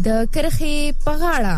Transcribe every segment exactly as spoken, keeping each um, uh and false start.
د کرخې په غاړه.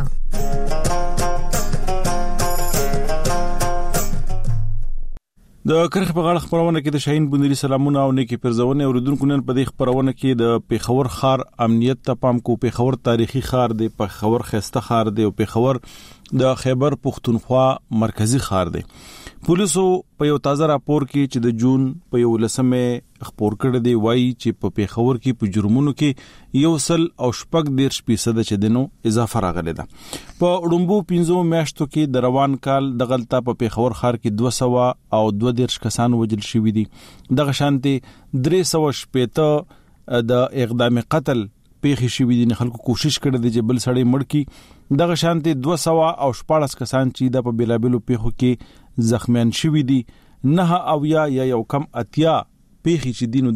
د کرخ په غاړه خبرونه کې د شاهین بندري سلامونه او نیکی پرزونه اوریدونکو نن په دې خبرونه کې د پیښور ښار امنیت ته پام کو. پیښور تاریخي ښار دی، پیښور خسته ښار دی او پیښور د خیبر پختونخوا مرکزی ښار دی. پولیسو په یو تازه راپور کې چې د جون په یو لسمه خبر کړی دی وایي چې په پیښور کې په جرمونو کې یو سل او شپږ دیرش فیصد چې دنو اضافه راغلی ده. په وړومبو پنځو میاشتو کې د روان کال د غلطه په پیښور ښار کې دوه سوه او دوه دیرش کسان وژل شوي دي. دغه شانتي درې سوه شپېته د اقدام قتل پیښې شوي دي. خلکو کوشش کړی دی چې بل سړی مړ کړي. دغه شانتي دوه سوه او شپاړس کسان چې د په بیلابلو پیښو کې زخمیان شوي دي. نه او یا یا یو کم اتیا پیښې چې دینو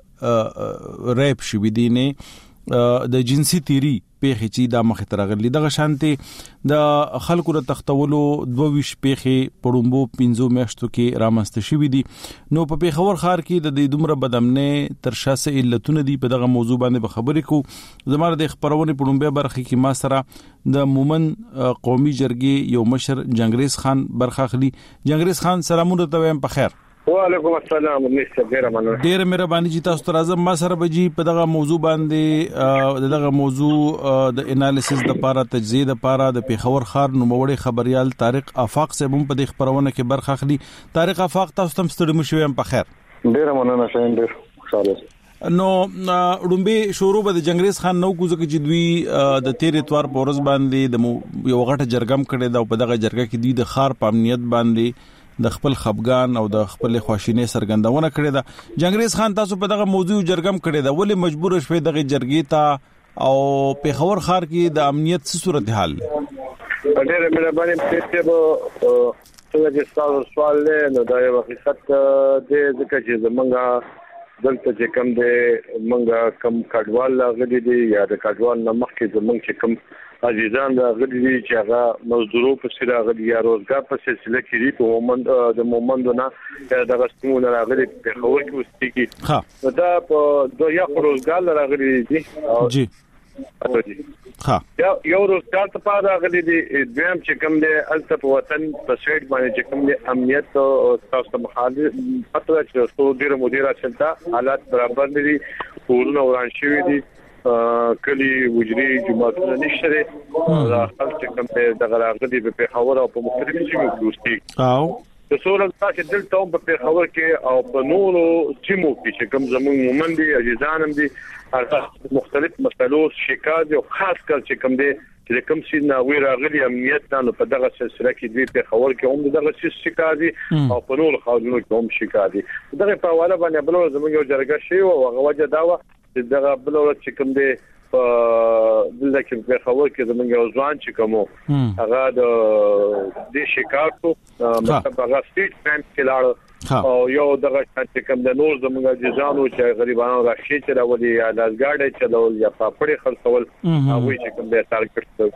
د ریپ شوي دي، نه د جنسي تیری پیښې چې د مخه ترغلي. دغه شانتي د خلکو د تختولو دوه ویش پیښې پړومبو پنځو میاشتو کې رامنځته شوي دي. نو په پیښور ښار کې د دې دومره بدامنه تر شاسه علتونه دي. په دغه موضوع باندې خبرې کو. زموږ د خبرونه پړومبه برخه کې ما سره د مومن قومي جرګې یو مشر جنگریز خان برخه اخلي. جنگریز خان سلامونه ته وایم. په خیر. وعلیکم السلام. ډیر مننه. ډیر مهرباني چې تاسو ته راځم. ما سره بجی په دغه موضوع باندې دغه موضوع د انالیسس د لپاره تجزیه د لپاره د پیښور ښار نوموړی خبريال طارق افاق صاحب هم په دې خبرونه کې برخه اخلي. طارق افاق تاسو تم ستړي مشوي. په خیر. ډیر مننه شاین. ډیر خوشاله. نو رومبه شروع به د جنگریز خان نو کوزه کې دوی د تیر اتوار په ورځ باندې د یو غټه جرګم کړي دا په دغه جرګه کې دوی د ښار په امنیت باندې د خپل خپګان او د خپل خواشینې سرګندونه کړې ده. جنگریز خان تاسو په دغه موضوع جرګم کړی دا ولې مجبور شوي دغه جرګې ته او پیښور ښار کې د امنیت څه صورتحال؟ ډېر مهرباني پېښه به څنګه چې تاسو سوال له نو دا یو حقیقت دی ځکه چې زمونږ دلته چې کوم دی مونږ کم کډوال غلي دي یا د کډوال نه مخکې زمونږ چې کوم عزیزان دا غلي دي چې هغه مزدورو په سره غلي یا روزګار په سلسله کې دي په مومند د مومندونه د غستمونه راغلي په خور کې وستېږي. ها دا په دوه یا روزګار راغلي دي. جی ها یو یو روزګار ته پاره غلي دي. دویم چې کوم دی الته په وطن په سیټ باندې چې کوم دی امنیت او تاسو مخالف پته چې څو ډیر مدیره چلتا حالات برابر دي. ټولونه وران شوي دي. کلی وجري جماعتونه نشته. دا خلک کوم د غراغلي په پیښور او په مختلفو سیمو کې اوسېږي. او د سوال تاسو دلته په پیښور کې او په نورو سیمو کې چې کوم زموږ مومند دي عزیزان هم دي هغه مختلف مسلو شکایت او خاص کر چې کوم دي چې کوم شي نه وی راغلي امنیت نه په دغه سلسله کې دوی په خبر کې هم دغه شي شکایت او په نورو خاورونو کې هم شکایت. دغه په حواله باندې بل زموږ یو جرګه شی او هغه وجه دا و چې دغه بل چې کوم دی په دلته کې په خبر کې زموږ یو ځوان چې کوم هغه د دې شکایتو مطلب هغه سټیټ بانک کې لاړ او یو دغه چې کوم د نور زموږ جزانو چې غریبانو راشي چې راولي یا لازګاډي چلول یا پاپړې خلصول هغه چې کوم د ټارګټ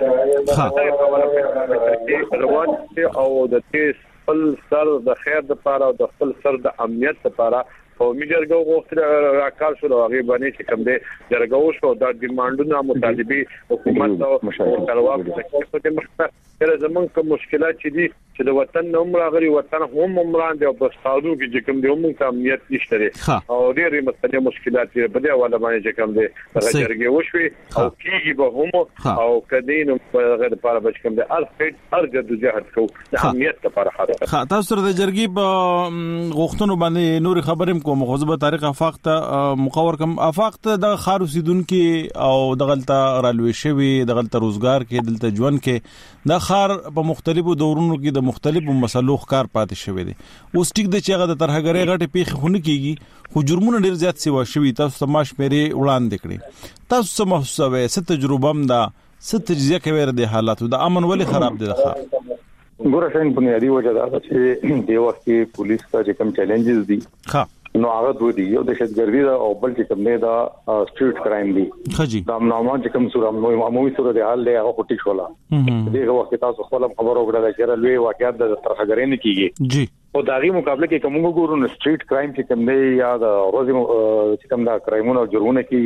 څخه روان او د دې خپل سر د خیر لپاره او د خپل سر د امنیت لپاره او میجرګو غوښتل راکار شو هغه باندې چې کوم دې جرګو شو د ډیمانډونو مطالبي حکومت او طلبات په مخه سره زمونږ کوم مشکلات چې دي چې د وطن عمر غري وطن هم عمران دی او په ستاسو کې چې کوم دې هم امنیت نشته او ډېرې مسلې مشکلات دي په دې حواله باندې چې کوم دې جرګې وشوي او کېږي به هم او کدين په غیر لپاره بچ کوم دې ارفټ ارجد جهاد کو د امنیت لپاره حاضر. ها تاسو سره د جرګې په غوښتنو باندې نور خبرې کوم خوځبه طارق افاق ته مقور کوم. افاق ته د خار اوسیدونکو او دغلطه رالوي شوی دغلطه روزګار کې دلته ژوند کې د خار په مختلفو دورونو کې د مختلفو مسلو ښکار پاتې شوی دي. اوس ټیک د چېغه د ترهګرۍ غټه پیښه خونه کیږي خو جرمونه ډیر زیات سیوا شوی. تاسو تماش مېری وړاندې کړی. تاسو څه محسوسه وې ست تجربه هم دا ست تجزیه کوي د حالاتو د امن ولې خراب دي د خار؟ ګوره شین بنیادی وجه دا چې د وخت کې پولیس ته کوم چیلنجز دي ها نو هغه دوی دی یو د دهشتګردي او بل چې کوم نه دا سټریټ کرایم دی. خجی دا نامه چې کوم صورت نو عمومي صورت حال له هغه پټی شولا دغه وخت تاسو خپل خبرو غوډه چې لوی واقعیت د ترهګرۍ نه کیږي جی او داغي مقابله کې کوم ګورو نو سټریټ کرایم چې کوم نه یا د روزي چې کوم دا کرایمونه او جرمونه کې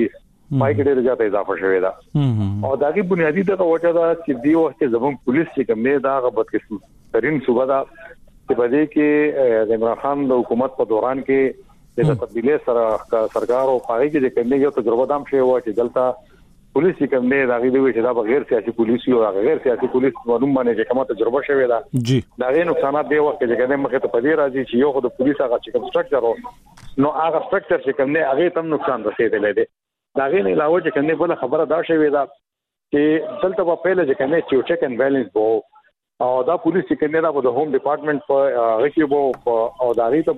پای کې ډېر زیاته اضافه شوې ده او دغه بنیادی د وجه دا چې دی وخت زمون پولیس چې کوم نه دا غبط قسم ترين صوبه دا چې په دې کې د عمران خان د حکومت په دوران کې د تبدیلی سره سرکار او پای کې د کومې یو تجربه دام شوی و چې دلته پولیس کوم نه دا غوډي چې دا بغیر سیاسي پولیس یو غیر سیاسي پولیس ونوم باندې چې کومه تجربه شوی ده جی دا غي نقصانات دی وخت چې کومه مخه ته پدې راځي چې یو خو د پولیس هغه چې کوم سټرکچر نو هغه سټرکچر چې کوم نه هغه تم نقصان رسیدلی دی دا غي نه علاوه چې کومه بل خبره دا شوی ده چې دلته په پیله چې کومه چې چیک اند بیلنس وو او دا پولیس چې کومه دا په هوم ډپارټمنټ په غوښي وو او دا غي ته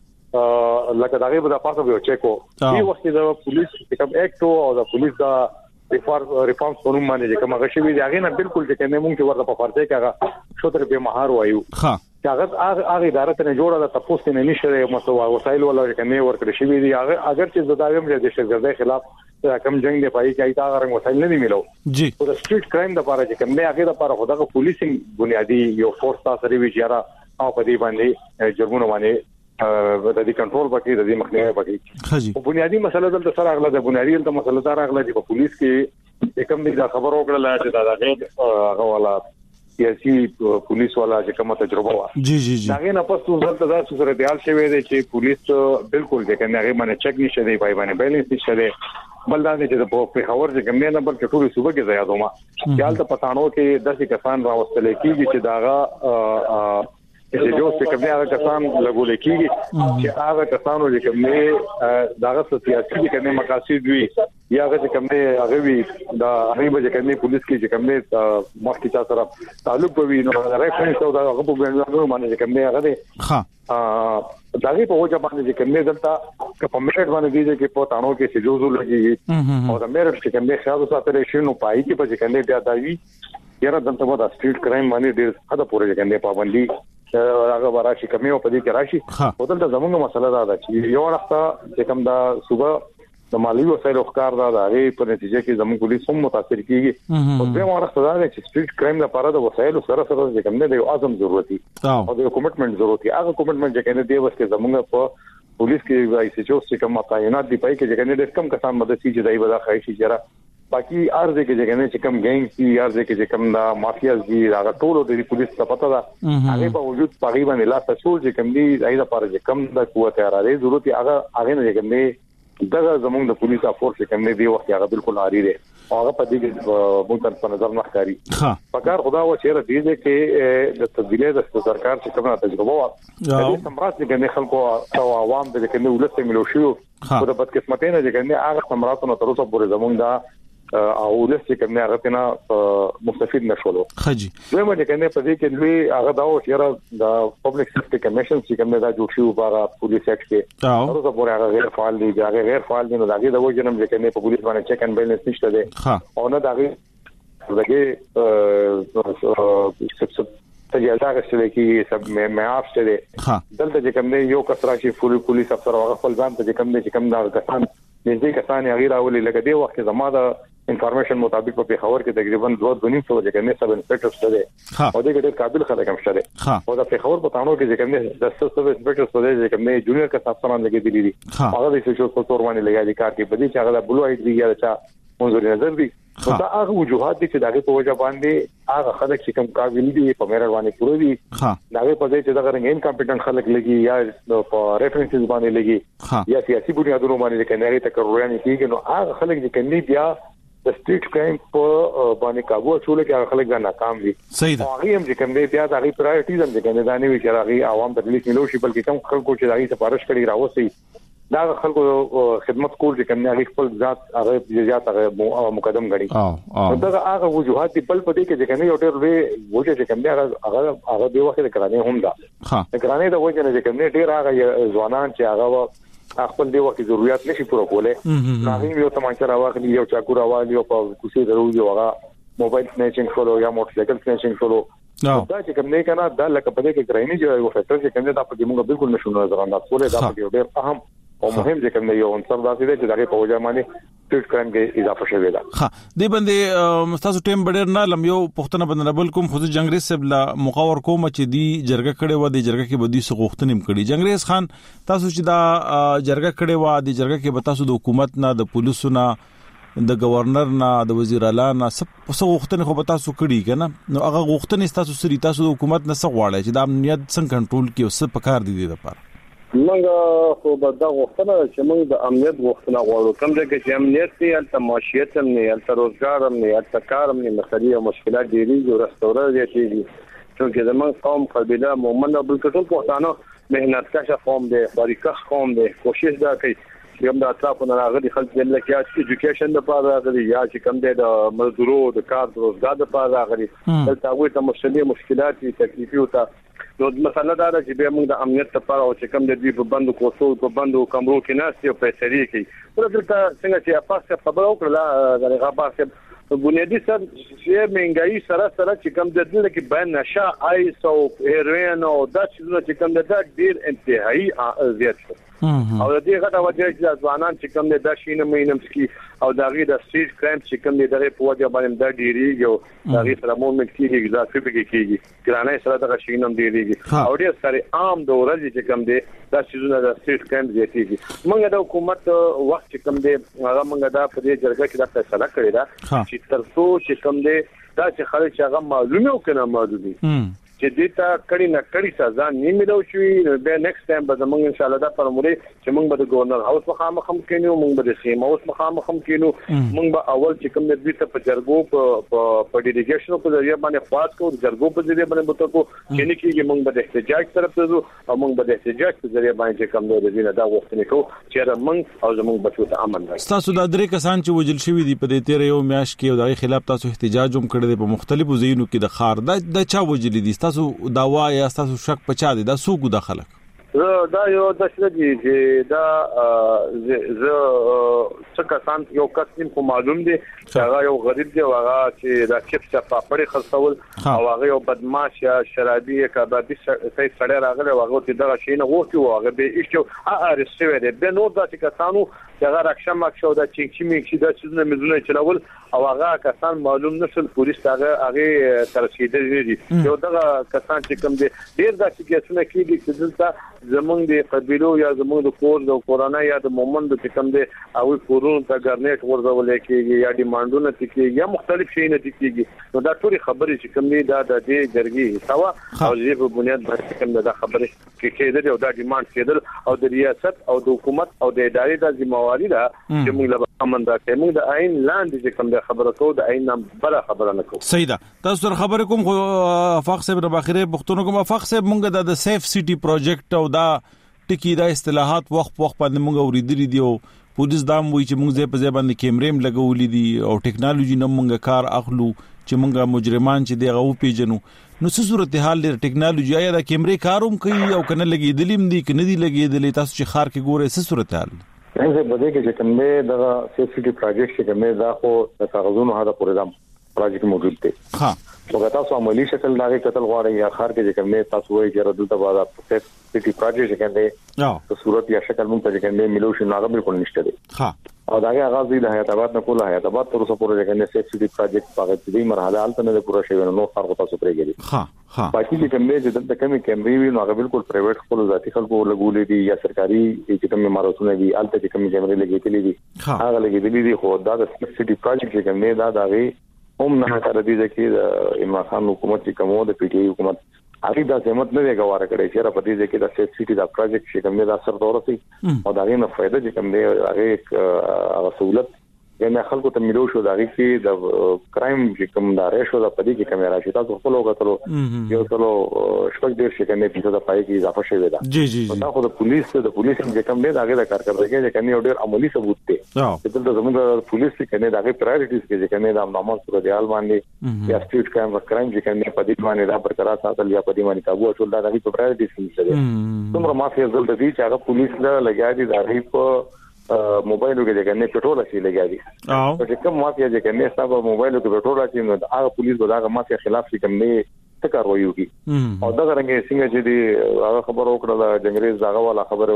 په لکه دا غي په تاسو به چیکو دی وخت د پولیس چې کوم اکټ او د پولیس دا ریفارمز په نوم باندې کوم غشي وی هغه نه بالکل چې کنه مونږ چې ورته په فرضه کې هغه شوتر به مهار وایو ها هغه هغه اداره ته جوړه د تاسو نه نشي مسو وسایل ولا کنه ورکړي شي وی هغه اگر چې زداویم د شګردې خلاف کم جنگ دی پای کې ایت هغه رنګ وسایل نه ملو جی او د سټریټ کرایم د لپاره چې کوم نه هغه د لپاره خدای پولیسینګ بنیادی یو فورس تاسو لري چې را او په دې باندې جرمونه باندې د دې کنټرول پکې د دې مخنیوي پکې خجی او بنیادی مسله دلته سره اغله د بنیادی د مسله سره اغله چې په پولیس کې کوم دې خبر وکړه چې دا غیر هغه والا سیاسي پولیس والا چې کومه تجربه و جی جی جی هغه نه پس څه دا سره دیال شوی دی چې پولیس بالکل چې کنه هغه باندې چک نشي دی پای باندې بیلنس نشي دی بل دا چې په خبر چې کوم نه بلکې ټول صوبه کې زیاتوما خیال ته پټانو کې داسې کسان راوستل کېږي چې داغه چې جو څه کومه هغه کسان لګول کېږي چې هغه کسانو چې کومه داغه سیاسي کومه مقاصد وي یا هغه چې کومه هغه وي دا هغه به کومه پولیس کې چې کومه مخکې چا سره تعلق وي نو ریفرنس او دا هغه په ګڼلو باندې کومه هغه دی ها ا دغه په وجه باندې چې کومه دلته په میرټ باندې دي چې په تانو کې سجوزو لګي او دا میرټ چې کومه خیال ساتل شي نو پای کې په کومه بیا داوي یاره دلته په دا سټریټ کرایم باندې ډېر حدا پورې کومه پابندي هغه وراشي کمی او پدې کې راشي او دلته زموږه مسله دا ده چې یو وخت چې کوم دا صوبه د مالی وسایلو ښکار دا د هغه په نتیجه کې زموږ پولیس هم متاثر کیږي او په وخت دا چې سټریټ کرایم لپاره د وسایلو سره سره چې کوم نه د اعظم ضرورت دي او د کمټمنټ ضرورت دي هغه کمټمنټ چې کنه دی وسه زموږ په پولیس کې وایي چې چې کوم تعینات دی پای کې چې کنه د کم کسان مدد شي چې دای ودا خایشي چې باقي ارزه کې چې کنه چې کم ګینګ دي ارزه کې چې کم دا مافیاز دي هغه ټول د پولیس ته پته ده هغه په وجود تقریبا لا تاسو چې کم دي دای لپاره چې کم د قوت اراده ضرورت هغه هغه نه کوي دغه زموږ د پولیس افورس چې کم دی وخت هغه بالکل عاری دی هغه په دې کې مونږ په نظر نه ښکاری فکر خدا و چې را دي چې د تبدیلی د سرکار چې کومه تجربه و د سمرات کې خلکو او عوام د کې ولست ملو شو په د بدقسمتۍ نه چې هغه سمراتونو تر اوسه پورې زموږ دا او ولست کوم نه غتنه مستفید نشولو خجی زموږ چې کنه په دې کې دوی هغه دا و چې د پبلک سیفټي کمیشن چې کوم دا جوړ شو په پولیس اکټ کې تر اوسه پورې هغه غیر فعال دي هغه غیر فعال دي نو دغه د وجنم چې کنه په پولیس باندې چک اند بیلنس نشته دي او نه دغه دغه تجارت غشل کې سب مې معاف شه دي دلته چې کوم نه یو کس راشي پولیس افسر هغه خپل ځان ته کوم نه چې کوم دا کسان دې کسان هغه راولي لکه دی وخت زما د انفارمیشن مطابق په پیښور کې تقریبا دوه دونیم سو چې کنه سب انسپکټر سره او دغه ډېر قابل خلک هم شته او د پیښور په تانو کې چې کنه د سب انسپکټر سره چې کنه جونیئر کا افسران لګې دي دي هغه د سوشل کلچر باندې لګیا دي کار کې بدی چې هغه بلو اید دی یا چې منظور نظر دي دا هغه وجوهات دي چې دغه په وجه باندې هغه خلک چې کوم قابل دي په مېرر باندې پوره دي دغه په دې چې دغه رنګ انکمپټنټ خلک لګي یا په ریفرنسز باندې لګي یا سیاسي بنیادونو باندې کنه تکرریان کیږي نو هغه خلک چې کني بیا د سټریټ کرایم په باندې کابو ټول کې هغه خلک دا ناکام دي صحیح ده هغه هم چې کنه بیا دغه پرایورټیز هم چې کنه دا نه وی چې هغه عوام ته لیک ملو شي بلکې کوم خلکو چې دغه سفارش کړي راوځي دا خلکو خدمت کول چې کنه هغه خپل ذات هغه زیات هغه مقدم غړي او دا هغه وجوهات په بل پدې کې چې کنه یو ډېر وی وجه چې کنه هغه هغه به وخت کرانه هم دا کرانه دا وجه نه چې کنه ډېر هغه ځوانان چې هغه خپل دی وخت ضرورت نشي پوره کولای هغه یو تمانچه راوخلی یو چاکو راوالي او په کوڅې درو یو هغه موبایل سنیچینګ کولو یا موټر سایکل سنیچینګ کولو دا چې کوم نه کنه دا لکه په دې کې کرایمي جو یو فیکټر چې کوم دا په دې موږ بالکل نشو نظر انداز کولای دا په ډېر اهم او مهم چې کوم یو عنصر داسې دی چې دغه په وجه باندې سټریټ کرایم کې اضافه شوی دا ها دې باندې مستاسو ټیم بډیر نه لم یو پښتنه بندربل کوم خو جنگریز صاحب لا مقاور کوم چې دی جرګه کړي و دی جرګه کې بدی سغوختنیم کړي جنگریز خان تاسو چې دا جرګه کړي و دی جرګه کې به تاسو د حکومت نه د پولیسو نه د گورنر نه د وزیر اعلی نه څه غوښتنې خو به تاسو کړي کنه نو هغه غوښتنې تاسو سری تاسو د حکومت نه څه غواړئ چې د امنیت څنګه کنټرول کړي او څه پکار دي د لپاره موږ خو به دا غوښتنه چې موږ د امنیت غوښتنه غواړو کوم ځای کې چې امنیت دی هلته معیشت هم نه هلته روزګار هم نه هلته کار هم نه مسلې او مشکلات ډېرېږي او رستوران زیاتېږي چې زموږ قوم قبیله مومن او بل ټول پښتانه مهنت کشه قوم دی باریکه قوم دی کوشش دا کوي یم د اطرافو نه راغلي خلک د لکه ایجوکیشن لپاره راغلي یا چې کوم د مزدورو د کار د روزګار لپاره راغلي دلته وایي ته مشکلې مشکلات تکلیفي او ته نو مسله دا ده چې به موږ د امنیت لپاره او چې کوم د دې په بندو کوڅو په بندو کمرو کې ناست یو پیسې کوي ولته څنګه چې افاس خبره وکړه د غابه بنیادی سر چې منګای سره سره چې کوم د دې کې بیان نشه آیس او هیروین او دا چې کوم د ډیر انتهایی زیات شو او د دې غټه وجه چې ځوانان چې کوم د شینه مینم سکي او دغه د سټریټ کرایم چې کوم دغه په وجه باندې د ډیریږي او دغه سره مومنت کیږي ځکه چې کیږي ګرانه سره دغه شینم ډیریږي او ډیر سره عام د ورځې چې کوم دی د شیزونه د سټریټ کرایم زیاتېږي موږ د حکومت وخت چې کوم دی هغه موږ دا په دې جرګه کې د فیصله کړی دا چې ترڅو چې کوم دی دا چې خلک هغه معلومه وکړي معلومي چې دې ته کړي نه کړي سزا نه ملو شي به نیکسټ ټایم به موږ ان شاء الله دا فرمولې چې موږ به د گورنر هاوس مخامخ هم کینو موږ به د سیم هاوس مخامخ هم کینو موږ به اول چې کوم دې ته په جرګو په په ډیلیګیشن په ذریعہ باندې خواص کو جرګو په ذریعہ باندې بوته کو چې نه کیږي موږ به د احتجاج طرف ته ځو او موږ به د احتجاج په ذریعہ باندې کوم دې دینه دا وختونه کو چې موږ او زموږ بچو ته امن راځي تاسو د درې کسان چې وجل شوی دي په دې تیر یو میاش کې او د خلاف تاسو احتجاج هم کړی دی په مختلفو ځایونو کې د خار د چا وجل دي تاسو داوا یا تاسو شک پچا دي دا سوق د خلک زه دا یو د شردي چې دا زه څه کسان یو کسیم خو معلوم دي هغه یو غریب دی هغه چې دا چپس په پړې خرڅول او هغه یو بدمعاش یا شرابي کبابي سړی سړی راغلی هغه ته دا شي نه وختي هغه به ایشو ارسته دی به نو دا چې کسانو هغه راکشم ماکشو دا چې چې می چې دا چې مزونه چلول او هغه کسان معلوم نشل پولیس هغه هغه ترسیدل دي یو دا کسان چې کوم دي ډیر دا چې کیسونه کیږي چې دلته زمونږ د قبيلو یا زمونږ د کور د کورونا یا د مومند د کوم دي او کورونو ته ګرنیټ ورزول کېږي یا ډیمانډونه کېږي یا مختلف شي نه کېږي نو دا ټول خبرې چې کوم دي دا د دې جرګي سوا او دې په بنیاد باندې کوم دا خبرې کې کېدل او دا ډیماند کېدل او د ریاست او د حکومت او د ادارې د ذمہواری ده چې موږ له امن دا کوي موږ د عین لاندې چې کوم د خبره کوو د عین نام بل خبره نه کوو صحیح ده تاسو سره خبرې کوم خو افاق صاحب د باخره بختونو کوم افاق صاحب موږ د سیف سټي پروجیکټ او دا ټکی دا اصطلاحات وخت وخت باندې موږ اوریدلې دي او پولیس دا وایي چې موږ زه په ځای باندې کیمرې لګولې دي او ټیکنالوژي نه موږ کار اخلو چې موږ مجرمان چې دی غو پیژنو نو څه صورتحال لري ټیکنالوژي یا د کیمرې کاروم کوي او کنه لګېدلې دي کنه دي لګېدلې تاسو چې خار کې ګوره څه صورتحال زه به دې کې چې کومه دا سیفټي پروجیکټ چې کومه دا خو د کاغذونو هدا پروګرام پروجیکټ موجود دی ها وګورئ تاسو عملی شکل لاګي قتل غواړي یا خار کې چې کومه تاسو وایي چې ردل ته بعد سیفټي پروجیکټ کې دی او صورت یا شکل مونږ ته چې کومه ملوشي ناغه بالکل نشته دی ها او داګه آغاز د حیات آباد نه کوله حیات آباد تر اوسه پورې چې کومه سیفټي پروجیکټ په دې مرحله حالت نه پوره شوی نو خار کو تاسو پرېږي ها ها باقي چې کومه چې د کومه کیمرې وي نو هغه بالکل پرایویټ خپل ذاتي خلکو لګولې دي یا سرکاري چې کومه مارسونه دي الته چې کومه کیمرې لګېدلې دي هغه لګېدلې دي خو دا د سیفټي پروجیکټ چې کومه دا داغي هم نه تر دې چې د عمران خان حکومت چې کومه د پی ټی آی حکومت هغه د زحمت نه غواړي کړي چې را پدې چې د سیفټي دا پروجیکټ چې کومه دا سر دورسي او دا غي نه فائدہ چې کومه هغه سہولت یعنی خلکو ته ملو شو دا غي چې د کرایم چې کوم دا ریشو دا پدې کې کیمرا شي تاسو خپل وګورئ یو څلو شپږ ډیر شي کنه په دې پای کې اضافه شوی دا جی جی دا خو د پولیس د پولیس چې کوم دی دا غي د کارکړدګي چې کنه ډیر عملی ثبوت دی چې د زموږ پولیس چې کنه دا غي پرایورټیز کې چې کنه دا نامو سره دی حال باندې یا سټریټ کرایم و کرایم چې کنه په دې باندې دا برقرار ساتل یا په دې باندې کابو ټول دا غي پرایورټیز کې دی څومره مافیا زل د دې چې هغه پولیس له لګیا دي دا غي په موبایلو کې دغه نه پټرول شي لګیا دي او چې کوم مافیا چې کنه ستاسو موبایلو کې پټرول شي نو هغه پولیس به هغه مافیا خلاف شي کوم نه تکاروي وکي او دا څنګه څنګه چې دی هغه خبر وکړه جنگریز داغه والا خبر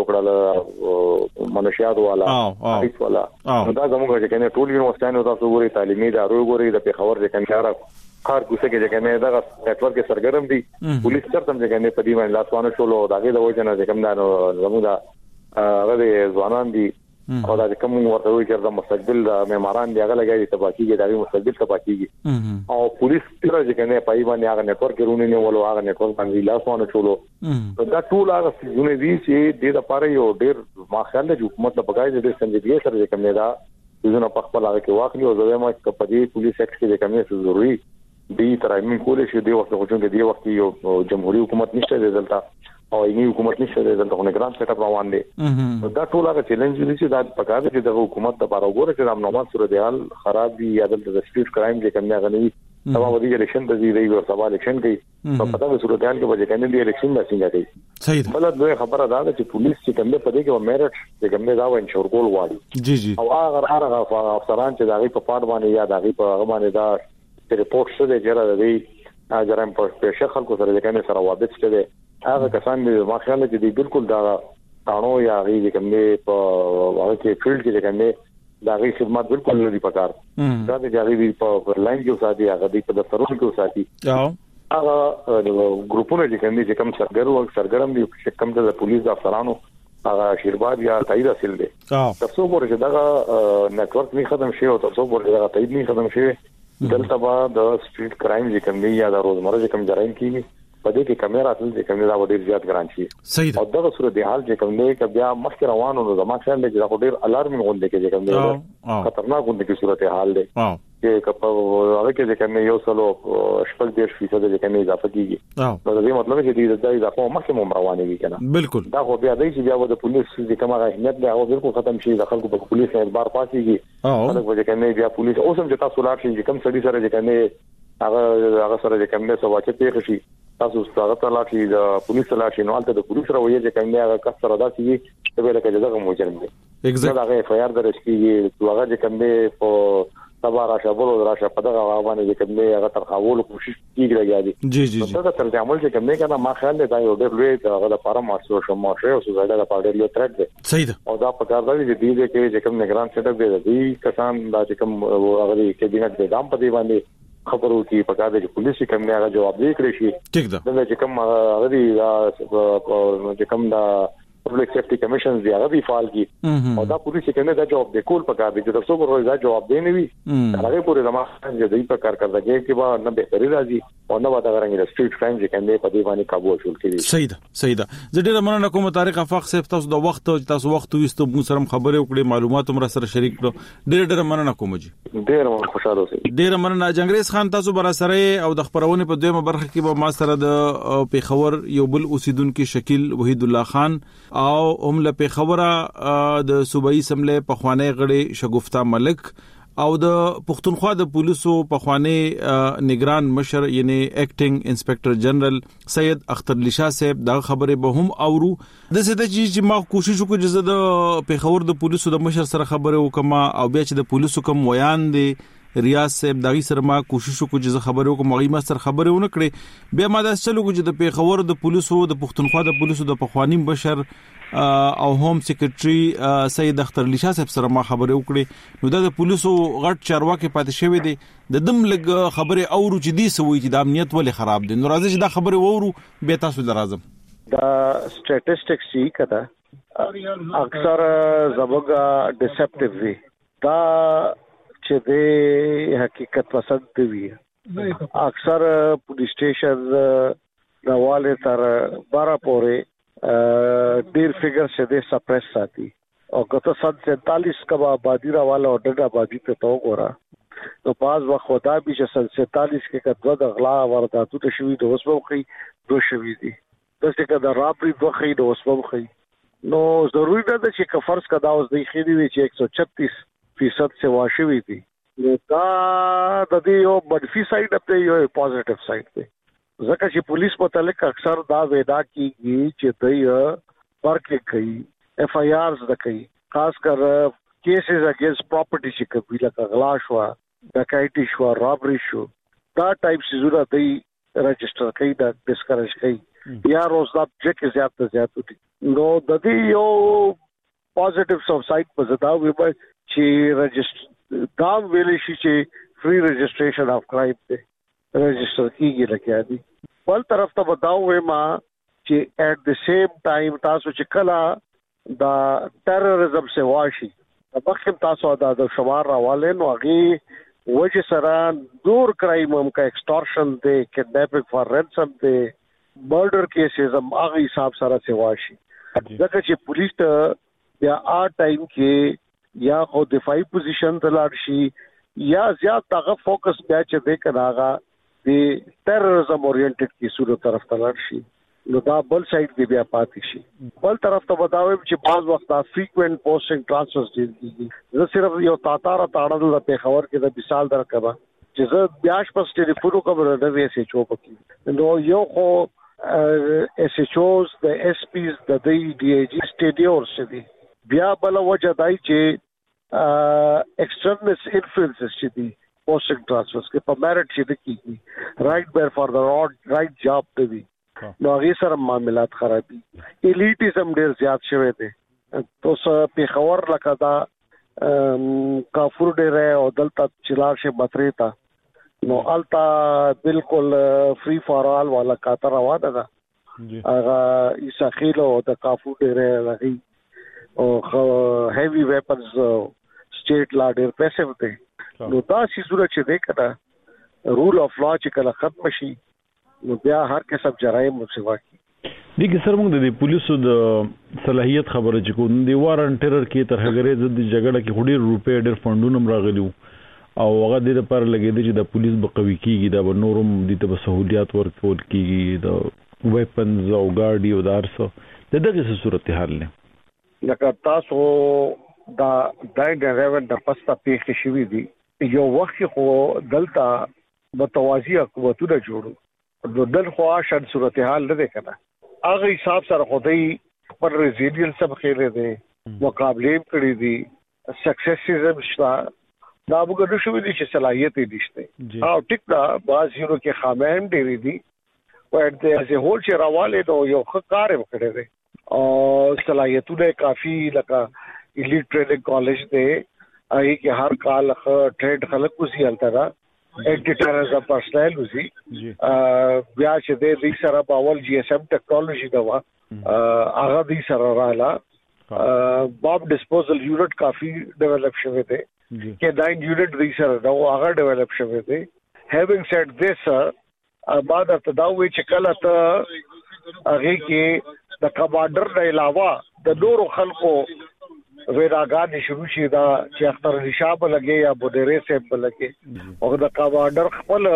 وکړه منشیات والا هیڅ والا دا زموږ چې کنه ټول یونیورسيټانو تاسو ګوري تعلیمي ادارو ګوري د پیښور چې کنه خار کوڅه کې چې کنه دا نتورک سرګرم دي پولیس چرته چې کنه په دې باندې لاسوانه شولو داګه د وجنه چې کوم دا زموږ هغه ځوانان دي او دا کوم ورته وي چې د مستقبل د معماران دی هغه لګي تباکیږي دا مستقبل تباکیږي او پولیس تر ځکه نه پای باندې هغه نتورک ورونه نه ولو هغه نتورک باندې لاسونه چولو دا ټول هغه څه دي چې د لپاره یو ډېر ما خیال دی حکومت له بګای د سنجیدګۍ سره د کوم نه دا ځنه په خپل هغه کې واخلي او زه ما کپدي پولیس اکټ کې د کوم څه ضروري دی ترامین کولې شي دی وخت خو چې دی وخت یو جمهوریت حکومت نشته دی دلته او یې حکومت نشته دی دلته نه ګرام سیټ اپ روان دي دا ټول هغه چیلنج دي چې دا پکاره چې د حکومت لپاره وګوره چې د امنیت صورتحال خراب دي یا د سټریټ کرایم کې کمی غنوي سبا ودی الیکشن د دې دی او سبا الیکشن کې په پتا د صورتحال کې وجه کنه دی الیکشن د څنګه کوي صحیح بل د خبره ده چې پولیس چې کوم په دې کې میرټ چې کوم دا و انشور کول واړي جی جی او هغه هغه افسران چې دغه په پاډ باندې یا دغه په باندې دا ریپورت شوه چې را دی جرم په پېښه خلکو سره د کنه سره وابط شته هغه کسان دې ما خیال کې دی بالکل دا قانون یا غي کوم په هغه کې فیلډ کې کوم دا غي خدمات بالکل نه دي پکار دا د جاري په لاین کې وساتي هغه دې په دفترونو کې وساتي هغه ګروپونه چې کوم چې کوم سرګرو او سرګرم دي چې کوم د پولیس د افسرانو هغه شیرباد یا تایید حاصل دي تاسو پورې چې دا نتورک نه ختم شي او تاسو پورې دا تایید نه ختم شي دلته با د سټریټ کرایم چې کوم دی یا د روزمره چې کوم جرایم کیږي په دې کې کیمرا تل چې کوم دا ډیر زیات ګران شي او دغه صورت حال چې کوم دی ک بیا مخکې روانو نو زما خیال دی چې دا ډیر الارمینګ غونډه کې چې کوم دی خطرناک غونډه کې صورت حال دی چې کپ هغه کې چې کوم یو سلو شپږ ډیر فیصد چې کوم اضافه کیږي نو دا مطلب چې دې د اضافه مخکې مو روانه وي کنه بالکل دا خو بیا دی چې بیا د پولیس چې کومه اهمیت دی او بالکل ختم شي د خلکو په پولیس اعتبار پاتېږي هغه وجه کوي بیا پولیس اوسم چې تاسو لاړ شئ چې کوم سړي سره چې کوم هغه هغه سره چې کوم څه واچې پیښ شي تاسو ستاسو ته لاټي د پولیس لاټي نو البته د پولیس راوي چې کوم هغه کس سره داسي چې به لکه دغه مجرم دی ایگزیکټ دا هغه فایر درش کیږي هغه چې کوم دی په سبا راشه بولو راشه په دغه باندې چې کوم دی هغه تر خاولو کوشش کیږي راځي جی جی دا تر دې عمل چې کوم دی کنه ما خیال دی دا یو ډېر لوی هغه د فارم مارشو شماشه او سوزاده د پاره یو ترټ دی صحیح ده او دا په کار دی چې دې کې چې کوم نگران سیټ اپ دی دی کسان دا چې کوم هغه کابینټ دی دام په دی باندې خبرو کې پکاره دي پولیس کوم نه هغه جواب دی کړی شي ټیک ده دا چې کوم هغه دی چې کوم دا پبلک سیفټي کمیشن دی هغه دی فعال کی او دا پولیس کوم نه دا جواب دی کول پکاره دي چې تاسو ورو دا جواب دی نه وي هغه پورې زموږ چې دې په کار کړی کې به نه بهتري راځي او نه ودا غرانګي د سټریټ کرایم چې کوم دی په دې باندې قابو شول کیږي صحیح ده صحیح ده زه ډیر مننه کوم طارق افاق صاحب تاسو د وخت تاسو وخت وستو مو سره خبرې وکړې معلومات هم سره شریک کړو ډیر ډیر مننه کوم جی ډیر خوشاله اوسئ ډیر مننه جنگریز خان تاسو بر سره او د خبرونه په دویمه برخه کې به ما سره د پیښور یو بل اوسیدونکو شکیل وحید الله خان او هم له پیښور د صوبایي سملې په خوانه غړي شګفتا ملک او د پښتونخوا د پولیسو په خوانه نگران مشر یعنی اکټینګ انسپکټر جنرال سید اختر علی شاه صاحب دا خبره به هم اورو د څه د چې ما کوشش وکړ چې د پیښور د پولیسو د مشر سره خبره وکم او بیا چې د پولیسو کوم ویان دي ریاض صاحب دغه سره ما کوشش وکړ چې خبرو کوم غیمه سره خبره ونه کړې بیا ما دا چلو چې د پیښور د پولیسو د پښتونخوا د پولیسو د پخوانی بشر او هوم سیکریټري سید اختر علی شاه صاحب سره ما خبره وکړې نو د پولیسو غټ چارواکي پاتې شوی دی د دم لګ خبره اورو چې دی سوي چې د امنیت ولې خراب دي نو راځي چې دا خبره وورو به تاسو درازم دا سټټیسټکس شي کته اکثر زبګه ډیسپټیو وي دا چې د حقیقت پسند وي اکثر پولیس سټیشن راواله تر بارہ پورې ډیر فګر شه د سپریس ساتي او کته سن سینتالیس کبا آبادی راواله او ډډه آبادی ته تو ګورا نو پاس وخت خدا به چې سن سینتالیس کې کډو د غلا وارداتو ته شوی د اوسمو خي دو شوی دي د څه کده راپری دوه خي د اوسمو خي نو ضروري ده چې کفرس کدا اوس د خېری وی چې ایک سو چھتیس فیصد سے واشوي دي نو دا د دې یو منفي سایډ اپ دی یو پوزټیو سایډ دی ځکه چې پولیس متعلق اکثر دا ویدا کیږي چې دوی ورک کوي اف آی آرز د کوي خاص کر کیسز اگینست پراپرټی چې کوي لکه غلا شو ډکایټي شو رابري شو دا ټایپ سيزونه دوی رجسٹر کوي دا ډیسکریج کوي یا روز دا چې زیات ته زیات دي نو د دې یو پوزټیو سب سایډ په زدا وي چې رجسټر دا ویل شي چې فری رجسٹریشن اف کرائم دی رجسٹر کیږي لکه دي بل طرف ته بداو وې ما چې ایٹ د سیم ټایم تاسو چې کلا دا ټیرریزم سیوا شي مخکې تاسو د شمار راواله نو هغه وجه سره دور کرایم هم کا ایکسټورشن دی کډنیپینګ فار رینسم دی مرډر کیسز هم هغه حساب سره سیوا شي ځکه چې پولیس ته بیا ا ټایم کې یا خو دفاعي پوزیشن ته لاړ شي یا زیات هغه فوکس بیا چې دی کناغه دی ټیرریزم اورینټډ کیسونو طرف ته لاړ شي نو دا بل سایډ دی بیا پاتې شي بل طرف ته بداوي چې بعض وخت دا فریکوئنٹ پوسټینګ ټرانسفرز دي زه صرف یو تاتاره تاړل د پیښور کې د مثال درکبا چې زه بیاش په ټلیفون کوم د وی اس ایچ او پکې نو یو خو اس ایچ اوز د اس پیز د دی ډي ای جی سټیډیو ورسدي بیا بل وجه دای چې ایکسټرنل انفلوئنسز چې دي پوسټینګ ټرانسفرز کې په میرټ چې دي رائټ بیر فار د رائټ جاب ته دي نو هغه سره معاملات خرابي الیټیزم ډیر زیات شوی دی توسه پیښور لکه دا کافور ډیر او دلته چلار شه بطری تا نو التا بالکل فری فار آل والا کاتر روانه ده هغه اساخیل او د کافور ډیر لغي او هیوی ویپنز سټیټ لا ډیر پیسو دی نو دا شي صورت چې دی کړه رول اف لا چې کله ختم شي نو بیا هر قسم جرایم مسوا کی دغه سر موږ د پولیسو د صلاحیت خبره چې کوم دی وارن ټیرر کې تر هغه د جګړه کې هډیر روپې ډیر فندونه راغلیو او هغه د لپاره لګیدي چې د پولیس بقوي کیږي د نورم د ته سہولیات ورکول کیږي د ویپنز او ګاډي او دارسو د دغه صورتحال نه لکه تاسو دا دای ډرایور د پستا پیښ شوی دی یو وخت خو دلته متوازی حکومتونه جوړو نو دل خو شان صورتحال نه ده کنه هغه حساب سره خدای پر ریزیلینس سم خېله دي مقابله کړی دي سکسسیزم شتا دا وګورئ شو دي چې صلاحیت دي نشته او ټیک دا باز یو کې خامهم دی دي ورته چې هول چې راواله نو یو ښه کار وکړي دي او صلاحیتونه کافي لکه الیټ ټریننګ کالج دی اې کې هر کال ټریډ خلک کوسي الترا ایډیټرز پرسنل وزي بیا چې د دې سره پاول جی اس ام ټیکنالوژي دا وا هغه دې سره رااله باب ډسپوزل یونټ کافي ډیولپ شوی دی کې دا یونټ دې سره دا هغه ډیولپ شوی دی هیوینګ سیډ دیس بعد ته وی چې کله ته هغه کې د کمانډر نه علاوه د نورو خلکو ویراګان شروع شي دا چې اختر نشاب لګي یا بودره سیب لګي او د کمانډر خپل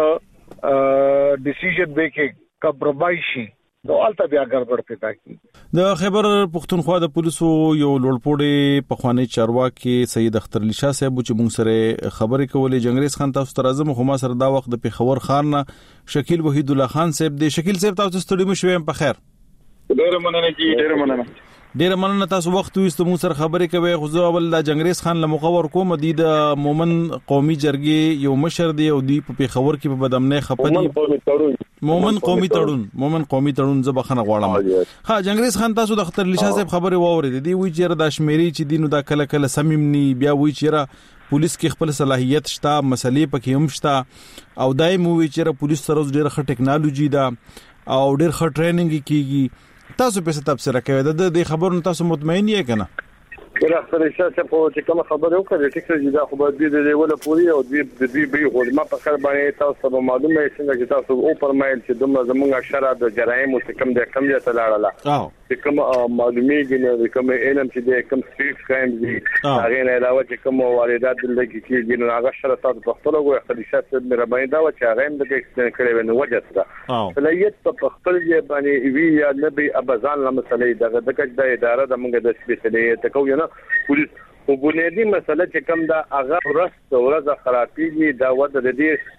ډیسیژن میکینګ کمپرمایز شي نو البته بیا ګډوډ پیدا کی د خیبر پختونخوا د پولیسو یو لوړپوړی په خوانی چارواکي سید اختر علی شاه صاحب چې مونږ سره خبرې کولې جنگریز خان تاسو تر اعظم خو ما سره دا وخت د پیښور خان نه شکیل وحید الله خان صاحب دی شکیل صاحب تاسو ستړي مو شوم په خیر ډیر مننه کی ډیر مننه ډیر مننه تاسو وخت وست مو سره خبرې کوي خو زه اول د جنگریز خان لمخور کوم د مومن قومي جرګې یو مشر دی او دی په پیښور کې په بدامنه خپدي مومن قومي تړون مومن قومي تړون زه بخنه غواړم ها جنگریز خان تاسو د اختر علی شاه صاحب خبرې واورید دی وی چې د شمیري چې دینو دا کله کله سمېمني بیا وی چې پولیس کې خپل صلاحیت شته مسلې پکې هم شته او دای مو وی چې پولیس سره ډېر ښه ټیکنالوژي ده او ډېر ښه ټریننګ کیږي تاسو په څه تفسیر کوي د خبرونو تاسو مطمئن یې کنه کله اختر شاه په چې کوم خبره وکړه ټیک چې دا خو به دې دی ولا پوری او دې دې به خو ما په خبر باندې تاسو به معلومه یې څنګه چې تاسو او پرمایل چې دومره زمونږ شرع د جرایم او کم د کم یا تلاړه او چې کوم معلومي دي کوم علم چې د کوم سټریټ کرایم دي هغه نه علاوه چې کوم واردات د لګي چې د هغه شرع تاسو په خپل وګورئ اختر شاه مې را باندې دا چې هغه هم د ایکسپلین کړی ونه وجه ده فلیت په خپل باندې وی یا نبی ابزان لمسلې دغه د اداره د موږ د سپیشلیت کو نه پولیس او بنیادی مسله چې کوم دا هغه ورست ورځ خرابېږي دا وده د دې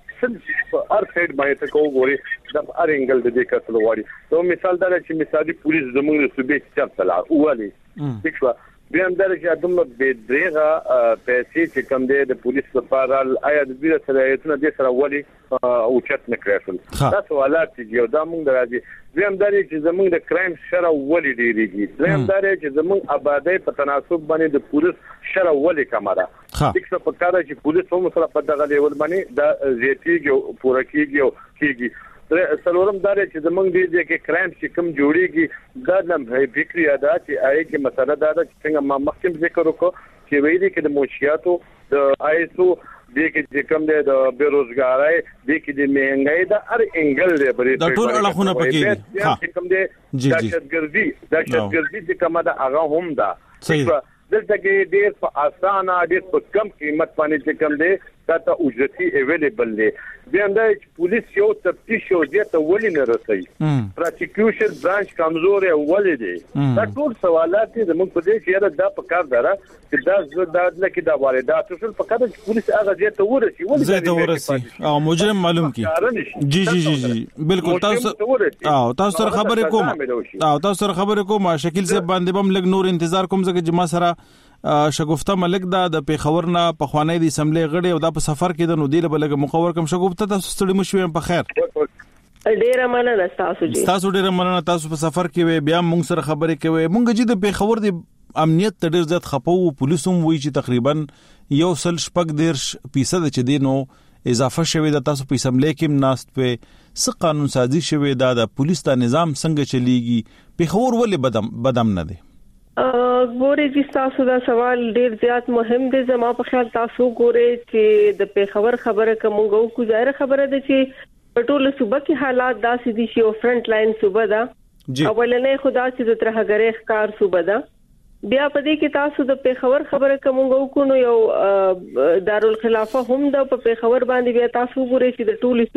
سل ار سایډ باندې ته کو غوري د ار انګل د دې کتل واري نو مثال دا چې مثالي پولیس زموږ د صوبې چرته لا اوالي څه بیا هم دا چې ادم به دغه پیسې چې کوم دی د پولیس لپاره آیا د دې سره ایتنه د سره ولي او چت نه کړل دا سوالات دي او دا موږ درځي بیا هم دا چې زموږ د کرایم شره ولي ډیریږي بیا هم دا چې زموږ آبادی په تناسب باندې د پولیس شره ولي کمره څه په کار چې پولیس هم سره په دغه لیول باندې د زیاتیږي پوره کیږي کیږي څلورم دا چې زمونږ دې کې کرایم چې کوم جوړیږي دا لمحه فکری ادا چې آی کې مسله دا ده چې څنګه ما مخکې ذکر وکړو چې ویلي کې د منشیاتو د آیسو دې کې کوم د بیروزګارۍ دې کې د مهنګۍ د هر انګل دی بری د ټول اړخونه پکې دي ها کوم د دهشتګردي دهشتګردي چې کومه د هغه هم ده صحیح دلته کې ډېر په اسانه ډېر په کم قیمت باندې چې کوم دی دا ته اجرتي اویلیبل دی بیا د پولیس یو تفتیش یو ځای ته ولې نه رسي پروسیکیوشن برانچ کمزوري ولې دی دا ټول سوالات دي زموږ په دې چې دا په کار دره چې دا زړه د لکه دا واردات ټول په کار چې پولیس هغه ځای ته ورسي ولې ځای ته ورسي او مجرم معلوم کی جی جی جی جی بالکل تاسو او تاسو سره خبرې کوم او تاسو سره خبرې کوم شکیل صاحب باندې بم لګ نور انتظار کوم ځکه چې ما سره شګفته ملک دا د پیښور نه په خوانی د اسمبلی غړي او دا په سفر کې د نو دی له بلګ مخور کوم شګفته تاسو ستړي مشوي په خیر ډیره مننه تاسو جی تاسو ډیره مننه تاسو په سفر کې بیا موږ سره خبرې کوي موږ چې د پیښور د امنیت ته ډیر زیات خپو پولیسوم وایي چې تقریبا یو سل شپږ دیرش فیصد چې دینو اضافه شوی د تاسو په اسمبلی کې ناست په س قانون سازي شوی دا د پولیس د نظام څنګه چلیږي پیښور ولې بدم بدم نه دی ګورې چې تاسو دا سوال ډیر زیات مهم دی زما په خیال تاسو ګورې چې د پیښور خبره کومه کو ظاهر خبره ده چې په ټوله صوبه کې حالات داسې دي چې او فرنٹ لاین صوبه ده اولنې خدا چې د ترهګرې ښکار صوبه ده بیا په دې کې تاسو د پیښور خبره کومه کو نو یو دارالخلافه هم د په پیښور باندې بیا تاسو ګورې چې د ټوله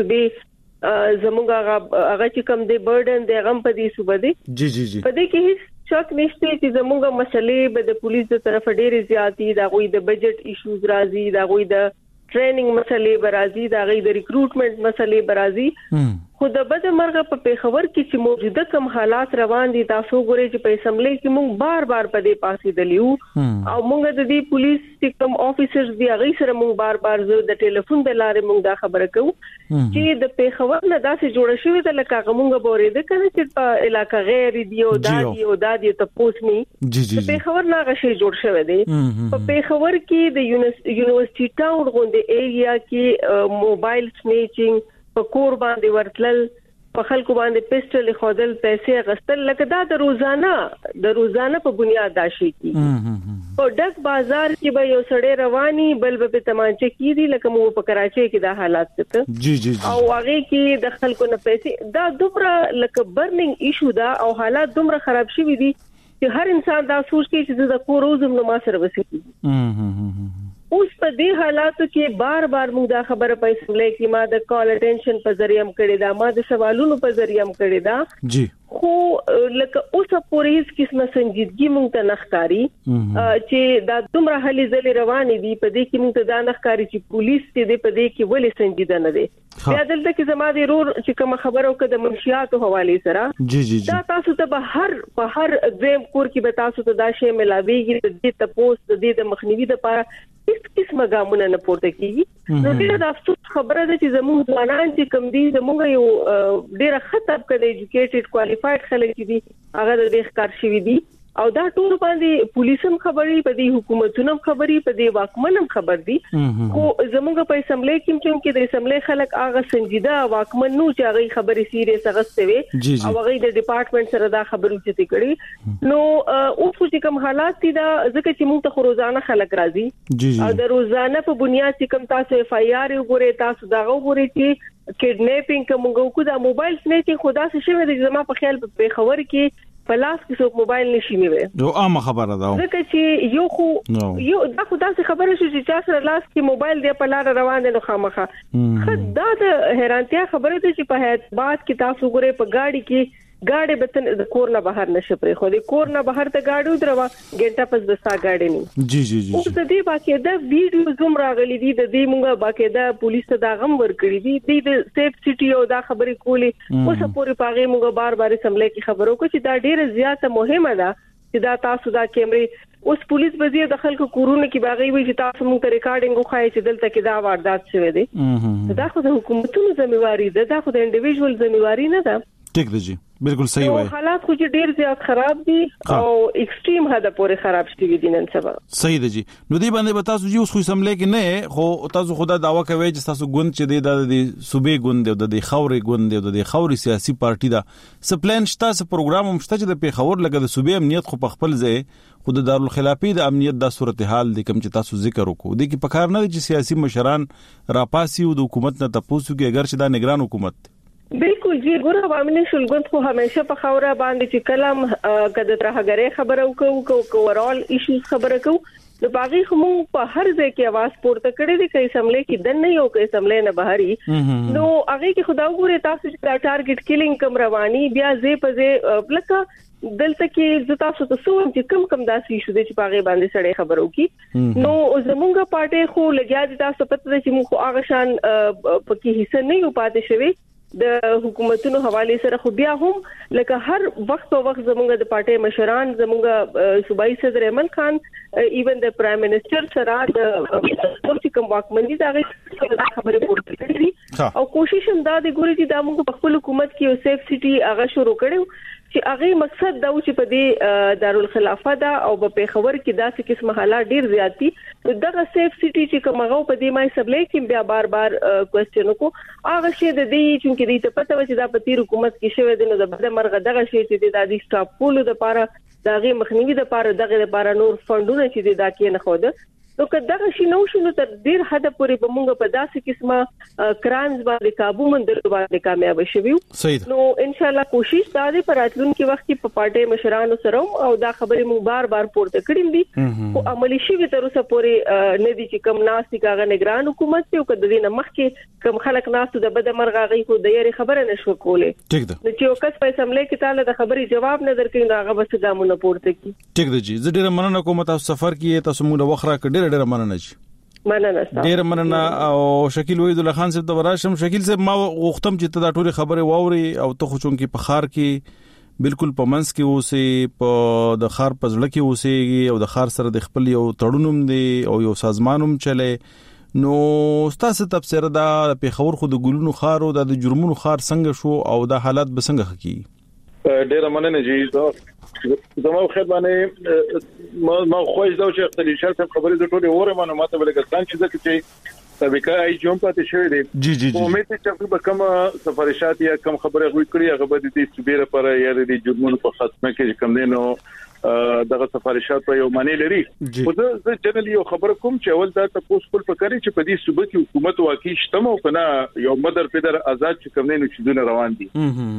صوبې زموږ هغه چې کوم دی برډن دی غم په دې صوبه دی جی جی جی په دې کې هیڅ شک نشته چې زموږه مسلې به د پولیس د طرف ډېرې زیاتې دا غوي د بجټ ایشوز راځي دا غوي د ټریننګ مسلې برازي دا غوي د ریکروټمنټ مسلې برازي خو د بده مرغه په پیښور کې چې موجوده کم حالات روان دي تاسو ګورئ چې په اسمبلی کې موږ بار بار په دې پاسې دلیو او موږ د دې پولیس چې کوم افیسرز دی هغه سره موږ بار بار زه د ټلیفون د لارې موږ دا خبره کوو چې د پیښور نه داسې جوړ شوی د لکه موږ بورې د کنه چې په علاقې غیر دی او دا دی او دا دی ته پوسمي په پیښور نه غشي جوړ شوی دی په پیښور کې د یونیورسيټي ټاون غونډه ایریا کې موبایل سنیچینګ په کور باندې ورتل په خلکو باندې پېسټل خودل پیسې غستل لکه دا د روزانه د روزانه په بنیاد داشي کی په ډک بازار کې به یو سړی رواني بل به تمانچه کیدی لکه مو په کراچۍ کې دا حالات ته جی جی او هغه کې د خلکو نه پیسې دا دومره لکه برننګ ایشو دا او حالات دومره خراب شوي دي چې هر انسان دا سوچ کوي چې د کور روزم نو ما سره وسیږي اوس په دې حالاتو کې بار بار موږ دا خبره پېښ لې چې ما د کال اټینشن په ذریعہ کړی دا ما د سوالونو په ذریعہ کړی دا جی خو لکه اوس پورې هیڅ قسمه سنجیدګي موږ ته نخکاری چې دا دومره هلي ځلې روانې دي په دې کې موږ ته دا نخکاری چې پولیس دې په دې کې ولې سنجیده نه دي بیا دلته کې زما د رور چې کوم خبرو کده منشیاتو حواله سره جی جی دا تاسو ته به هر په هر دیم کور کې به تاسو ته دا شی ملاويږي د دې تپوس د دې د مخنیوي لپاره هیڅ قسمه ګامونه نه پورته کیږي نو ډیره د افسوس خبره ده چې زموږ ځوانان چې کم دي زموږ یو ډیره خطر کړي ایجوکیټډ کوالیفاید خلک دي هغه د دې ښکار شوی دي او دا ټول باندې پولیسم خبري په دې حکومتونو خبري په دې واکمنم خبر دي خو زموږ په اسمبلی کې چې د اسمبلی خلک هغه سنجیده واکمن نو چې هغه خبري سیریس غسته وي او هغه د ډپارټمنټ سره دا خبرو چې کړي نو اوس چې کوم حالات دي دا ځکه چې موږ ته روزانه خلک راځي او د روزانه په بنیاد چې کوم تاسو اف آی آر وګورئ تاسو دا وګورئ چې کډنیپینګ کومه کو دا موبایل سنیچینګ خدا څه شوی د زما په خیال په خبر کې پلاس کې څوک موبایل نشي نیوي یو عام خبره ده ځکه چې یو خو یو دا خو داسې خبره شو چې چا سره لاس کې موبایل دی په لار روان دي نو خامخه خدا د حیرانتیا خبره ده چې په حیات کې تاسو ګورئ په گاډي کې गाड़ी बतन कोर ना बाहर नशे पर खोदे कोर ना बाहर त गाड़ी उतरवा घंटा पस दस्ता गाड़ी नहीं जी जी जी उस दे बाकायदा वीडियो जुम रागली दी د دې مونږه باकायदा پولیس ته دا غم ورکړي دي د سیف سټي او دا خبرې کولی اوس پورې پاغه مونږه بار بار سملې کی خبرو کو چې دا ډیره زیاته مهمه ده چې دا تاسو دا کیمرې اوس پولیس بزیه د خلکو کورونه کې باغی وي چې تاسو مونږ ته ریکارډینګ وخایي چې دلته کې دا واردات شوه دي دا خو د حکومتونو ذمہواری ده دا خو د انډیویډوال ذمہواری نه ده ټیک دی جی بالکل صحیح وای. حالات خو ډیر زیات خراب دي او ایکستریم حد پورې خراب شوي دي نن سبا. صحیح دی جی. نو دی باندې به تاسو جی اوس خو سملې کې نه خو تاسو خدا داوا کوي چې تاسو ګوند چې دی د صوبې ګوند دی د خاورې ګوند دی د خاورې سیاسي پارټي دا سپلان شته س پروګرام هم شته چې د پیښور لګه د صوبې امنیت خو په خپل ځای خود دارالخلافي د امنیت د صورتحال د کوم چې تاسو ذکر وکړو د کی پکار نه چې سیاسي مشران راپاسي او د حکومت نه تاسو کې اگر چې دا نگران حکومت بالکل جی ګوره عوامي شلګوند خو همیشه په خوره باندې چې کلم کده ترهګری خبره وکړو کو اورال ایشوز خبره کو د باغی خمو په هر ځای کې आवाज پورته کړي دي چې اسمبلی کې دن نه یو کې اسمبلی نه بهاري نو هغه کې خدا وګوره تاسو چې ټارګټ کیلینګ کم رواني بیا زی په زی لکه دلته کې زتا سو تاسو چې کم کم داسي شو چې پاغه باندې سړې خبرو کی نو زمونږه پارټي خو لګیا دي تاسو پته چې موږ هغه شان پکې حصہ نه یو پاتې شوی د حکومتونو حواله سره خو بیا هم لکه هر وخت او وخت زمونږ د پارټي مشران زمونږ صوبایي صدر احمد خان ایون د پرایم منسٹر سره د چې کوم واکمنۍ دا خبره پورته کړې او کوشش هم دا د ګوري چې د موږ په خپل حکومت کې یو سیف سټي هغه شروع کړو چې هغه مقصد دا و چې په دې دارالخلافه دا او په پیښور کې داسې قسمه حالات ډیر زیات دي دغه سیف سټي چې کومه په دې مای سبلې کې بیا بار بار کوېسچن کو هغه شی د دې چې دې ته پته و چې دا په تیر حکومت کې شوی دی نو د بده مرغه دغه شی چې د دې سټاپ کولو د لپاره دغه مخنیوي د لپاره دغه لپاره نور فندونه چې دا کې نه خوده نو که دغه شی نو شنو تر ډیر حد پورې به موږ په داسې قسمه کرانز باندې काबू مندل باندې کامیاب شوو نو ان شاء الله کوشش دا دې پر اتلونکو وخت کې په پارټي مشرانو سره او دا خبرې موږ بار بار پورته کړیم دي او عملی شي تر اوسه پورې نه دي چې کم ناس دي کاغه نگران حکومت ته او کده دینه مخکې کم خلک ناس د بده مرغه غي خو د یاري خبره نشو کوله ټیک ده نو چې وکړ په اسمبلی کې تعالی د خبرې جواب نه درکې هغه بس ګامونه پورته کی ټیک ده جی زه ډیره مننه کوم تاسو سفر کې تاسو موږ وخره کډ ډېر مننه جی مننه تاسو ډېر مننه او شکیل وحید الله خان صاحب د وراشم شکیل صاحب ما غوښتم چې ته دا ټول خبره واوري او ته خو چون کې په خار کې بالکل په منس کې اوسې په د خار پزړه کې اوسېږي او د خار سره د خپل یو تړونوم دی او یو سازمانوم چلے نو ستاسو تفسیر دا په خبر خو د ګلونو خار او د جرمونو خار څنګه شو او د حالات به څنګه حقي ډېر مننه جی زموږ خدمانه ما ما خوښ دا چې خپل شرط خبرې د ټولې وره ما ماته ولګستان چې ځکه چې سابقه ای جون پاتې شوی دی جی جی جی امید چې په کوم سفارشات یا کوم خبره غوښ کړی هغه به د دې سبيره پر یا د جرمونو په خاتمه کې کوم دی نو دغه سفارشات په یو معنی لري خو زه جنرالي یو خبره کوم چې اول دا تاسو خپل فکرې چې په دې صوبې کې حکومت واقعي شته مو کنه یو مدر پیدر آزاد چې کوم نه چې دونه روان دي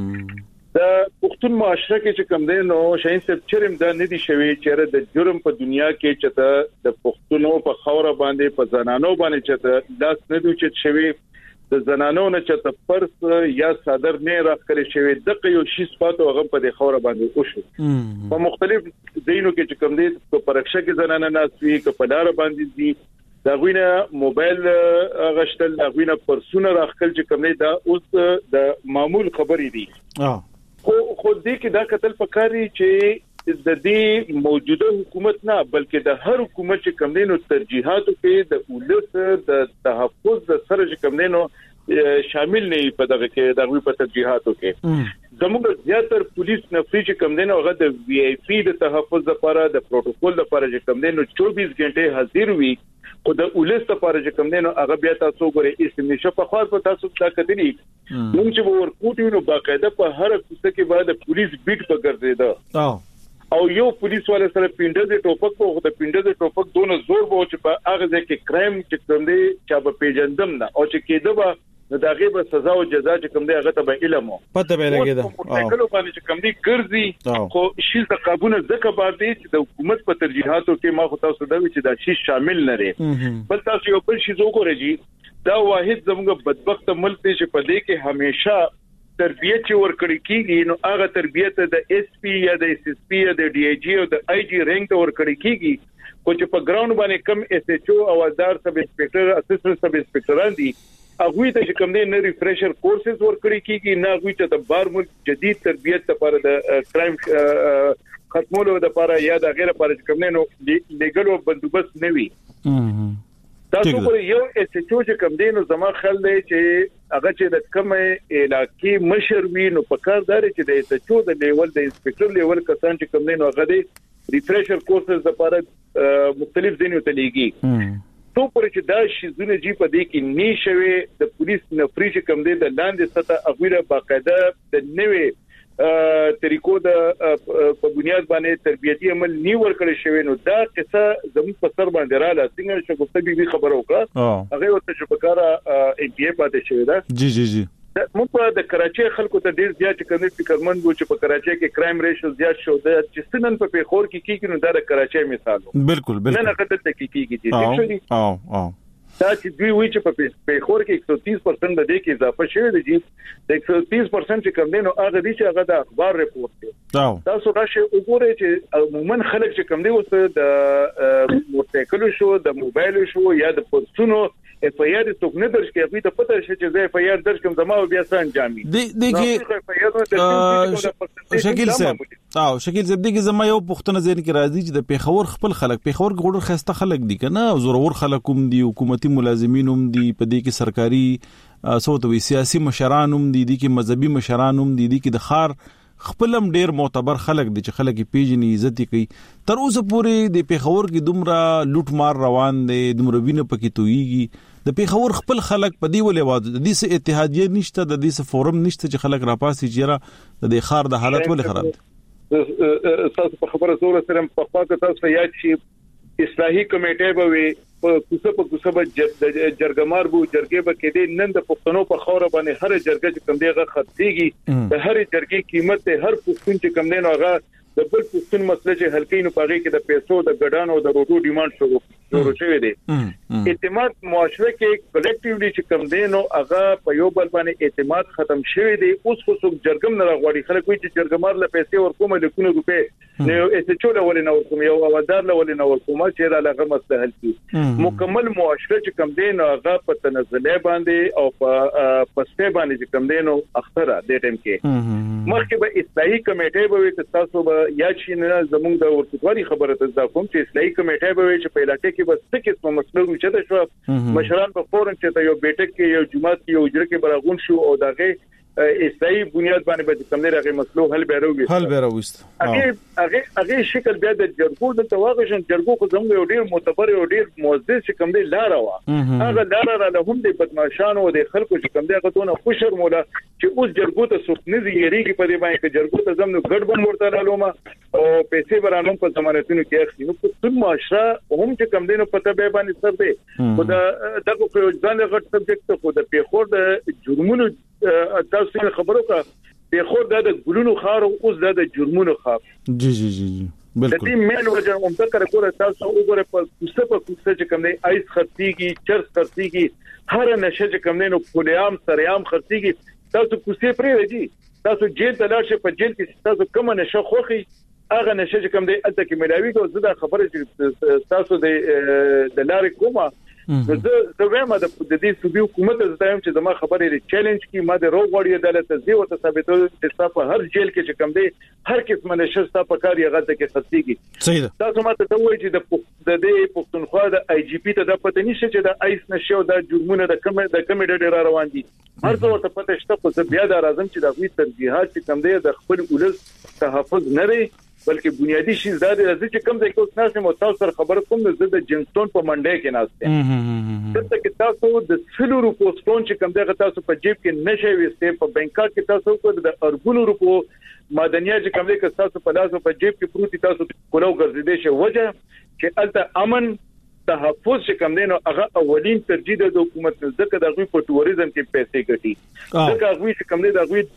د پښتون معاشره کې چې کوم دی نو شاین صاحب چرم دا نه دي شوی چې د جرم په دنیا کې چې د پښتونو په خوره باندې په زنانو باندې چې داس نه دي چې شوی د زنانو نه چې پرس یا صادر نه راکړي شوی دغه یو شی سپاتو هغه په د خوره باندې وشو په مختلف دینو کې چې کوم دی په پرخشه کې زنانه ناسوي کې په لار باندې دي دا غوینه موبایل غشتل دا غوینه پرسونه راخل چې کوم دی دا اوس د معمول خبرې دي اه خو خو دې کې دا قتل پکاري چې د دې موجوده حکومت نه بلکې د هر حکومت چې کوم دینو ترجیحاتو کې د ولس د تحفظ د سره چې کوم دینو شامل نه په دغه کې د غوي په ترجیحاتو کې زموږ زیاتر پولیس نفري چې کوم دینو هغه د وی آی پی د تحفظ لپاره د پروتوکول لپاره چې کوم دینو چوبیس غنټه حاضر وي خو د ولس لپاره چې کوم دینو هغه بیا تاسو غوړې استمیشه په خاص په تاسو دا کتلی موږ چې ورکوټو نو باقاعده په هر کوڅه کې باید پولیس بیټ په ګرځیدا او یو پولیس والے سره پینډه د ټوپک په د پینډه د ټوپک دونه زور وو چې په هغه ځای کې کرایم چې کوم دی چې په پیجندم نه او چې کېده به نو دا غي به سزا او جزا چې کوم دی هغه ته به علم پته به لګیدا او کله باندې چې کوم دی ګرځي خو شي د قابونه زکه باندې چې د حکومت په ترجیحاتو کې ما خو تاسو دا وی چې دا شي شامل نه لري بل تاسو یو بل شي وګورئ دا واحد زموږ بدبخت ملک دی چې په دې کې همیشه تربیت چې ورکړی کیږي نو هغه تربیت د ایس پی یا د ایس ایس پی یا د ډي آی جی او د آی جی رینک ته ورکړی کیږي خو چې په ګراوند باندې کم ایس ایچ او او دار سب انسپکټر اسسټنټ سب انسپکټران دي هغه ته چې کوم نه ریفریشر کورسز ورکړي کیږي نه هغه ته د بار ملک جدید تربیت لپاره د کرایم ختمولو لپاره یا د غیر لپاره چې کوم نه لیګل بندوبست نه وي تاسو پر یو ایس ایچ او چې کوم دینو زما خل دی چې هغه چې د کومه علاقې مشر وي نو په کار داري چې د ایس ایچ او د لیول د انسپکټر لیول کسان چې کوم نه نو هغه د ریفریشر کورسز لپاره مختلف ځینو ته لګي تو پر چې دا شي زونه جی په دې کې نشوي د پولیس نفري چې کوم دی د لاندې سطح اغویره باقاعده د نوې طریقو د په بنیاد باندې تربیتی عمل نی ورکړی شوی نو دا قصه زموږ په سر باندې رااله څنګه چې کومه بي بي خبر وکړه هغه ورته چې په کار ام پی ای پاتې شوی دا جی جی جی موږ په د کراچي خلکو ته ډیر زیات کوم فکرمن وو چې په کراچي کې کرایم ریشو زیات شو د چې سنن په پیښور کې کیږي نو دا د کراچي مثال و بالکل بالکل نه نه کته کې کیږي او او او دا چې دوی وی چې په پیښور کې ایک سو تیس پرسنټ د دې کې اضافه شوی دی چې د ایک سو تیس پرسنټ چې کم دی نو هغه دي چې هغه د اخبار رپورټ دی تاسو راشه وګورئ چې عموما خلک چې کم دی اوس د موټرسایکل شو د موبایل شو یا د پرسونو اف آی آر څوک نه درش کوي ته پته شي چې زه اف آی آر درش کوم زما بیا سان جامي دغه شکیل صاحب او شکیل صاحب دغه زما یو پښتنه ځین کې راځي چې د پیښور خپل خلک پیښور ګوډر خسته خلک دي کنه زورور خلک هم دي حکومتي ملازمین هم دي په دې کې سرکاري سوتوي سیاسي مشران هم دي دي کې مذهبي مشران هم دي دي کې د خار خپلم ډیر معتبر خلک دي چې خلک پیژني عزت کوي تر اوسه پورې د پیښور کې دومره لوټ مار روان دي دومره وینه پکې تويږي د پیښور خپل خلک په دی ولې واده د دې سه اتحادیه نشته د دې سه فورم نشته چې خلک راپاسي چیرې د خار د حالت ولې خراب دي تاسو په خبره زور سره په خاطر تاسو یاد شي اصلاحي کمیټه به وي په کوڅه په کوڅه به جرګمار بو جرګې به کېدې نن د پښتنو په خوره باندې هر جرګه چې کم دیغه خرڅيږي د هر جرګې قیمت هر پښتون چې کم دین هغه د بل پښتون مسله چې هلکې نو پاږي کې د پیسو د ګډانو د روټو ډیماند شروع شروع شوی دی اعتماد معاشره کې کلیکټیولی چې کم دین او هغه په یو بل باندې اعتماد ختم شوی دی اوس خو څوک جرګم نه راغوري خلک وایي چې جرګمار له پیسې ورکوم له کونه روپې نو ایسچول ولې نه ورکوم یو اوادار له ولې نه ورکوم چې را لغه مسله حل کی مکمل معاشره چې کم دین هغه په تنزله باندې او په پسته باندې چې کم دین او اختره د ټیم کې مخکې به اصلاحي کمیټه به وي تاسو به یا چې نه زموږ د ورتګوري خبره ته ځم کوم چې اصلاحي کمیټه به وي چې په علاقې کې بس څه قسم مسلو چې دا شو مشران په فورن چې یو بیٹک کې یو جماعت کې یو اجره کې براغون شو او دغه اصلاحي بنیاد باندې به کوم نه راغی مسلو حل به راوي حل به راوست هغه هغه هغه شکل بیا د جرګو د تواغشن جرګو خو زموږ یو ډیر معتبر یو ډیر موثق چې کوم دی لار وا هغه لار را له هم د بدمعشانو او د خلکو چې کوم دی هغه تونه خوشر مولا چې اوس جرګو ته سوق نه زیریږي په دې باندې چې جرګو ته زموږ ګډ بن ورته رالوما او پیسې ورانو په ضمانتونو کې اخلي نو په ټول معاشره هم چې کوم دی نو پته به باندې سر دی خو دا دغه په ځان غټ سبجیکټ خو د پیښور د جرمونو تاسو خبرو کا پیښور د ګلونو خار او اوس د جرمونو خار جی جی جی جی بالکل د دې مین وجه هم ذکر کوله تاسو وګوره په کوڅه په کوڅه چې کوم دی ایس خرڅيږي چرس خرڅيږي هر نشه چې کوم دی نو پولیام سریام خرڅيږي تاسو کوڅه پرې راځي تاسو جیل ته لاړ شئ په جیل کې تاسو کوم نشه خوخي هغه نشه چې کوم دی الته کې ملاوي کو زړه خبره چې تاسو د د لارې کومه زه زه وایم د دې صوبې حکومت زه هم چې زما خبرې لري چیلنج کی ما د روغ وړي عدالت زی او ثابتو چې تاسو هر جیل کې چې کم دی هر قسم نشه تاسو په کار یې غلطه کې خرڅيږي صحیح ده تاسو ماته ته وایي چې د دې پښتونخوا د آی جی پی ته د پته نشي چې د ایس نشه او د جرمونو د کم د کم ډېر روان دي هر څه ورته پته شته خو بیا د راځم چې د غوي ترجیحات چې کم دی د خپل ولس تحفظ نه لري بلکې بنیادی شی زده راځي چې کوم ځای کې اوس ناسه مو تاسو سره خبر کوم د زده جنستون په منډه کې ناشته دلته کې تاسو د سلورو پوسټون چې کوم دغه تاسو په جیب کې نشي وسته په بانکار کې تاسو کو د ارګونو روپو مدنیات چې کوم دغه تاسو په لاسو په جیب کې پروتي تاسو کولو ګرځیدې شي وجه چې الته امن تحفظ چې کوم دینو هغه اولین ترجیح د حکومت ځکه د غوي په ټوریزم کې پیسې ګټي ځکه غوي چې کوم دی د غوي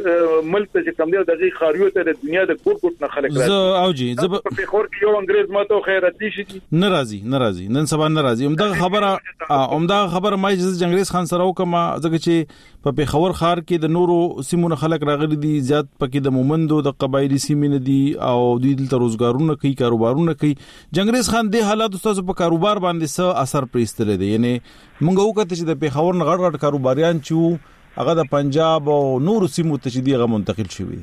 ملک ته کوم دی د غي خاریو ته د دنیا د ګور ګور نه خلک راځي زه او جی زه په خور کې یو انګريز ماته خیراتي شي ناراضي ناراضي نن سبا ناراضي همدغه خبره همدغه خبره ما چې انګريز خان سره وکما ځکه چې په پیښور خار کې د نورو سیمونو خلک راغلي دي زیات پکې د مومندو د قبایلی سیمې دي او دوی دلته روزګارونه کوي کاروبارونه کوي جنگریز خان د حالات استاد په کاروبار باندې څه اثر پریستل دي یعنی مونږ وکړه چې د پیښور نه غړ غړ کاروباریان چې هغه د پنجاب او نورو سیمو ته چې دیغه منتقل شوی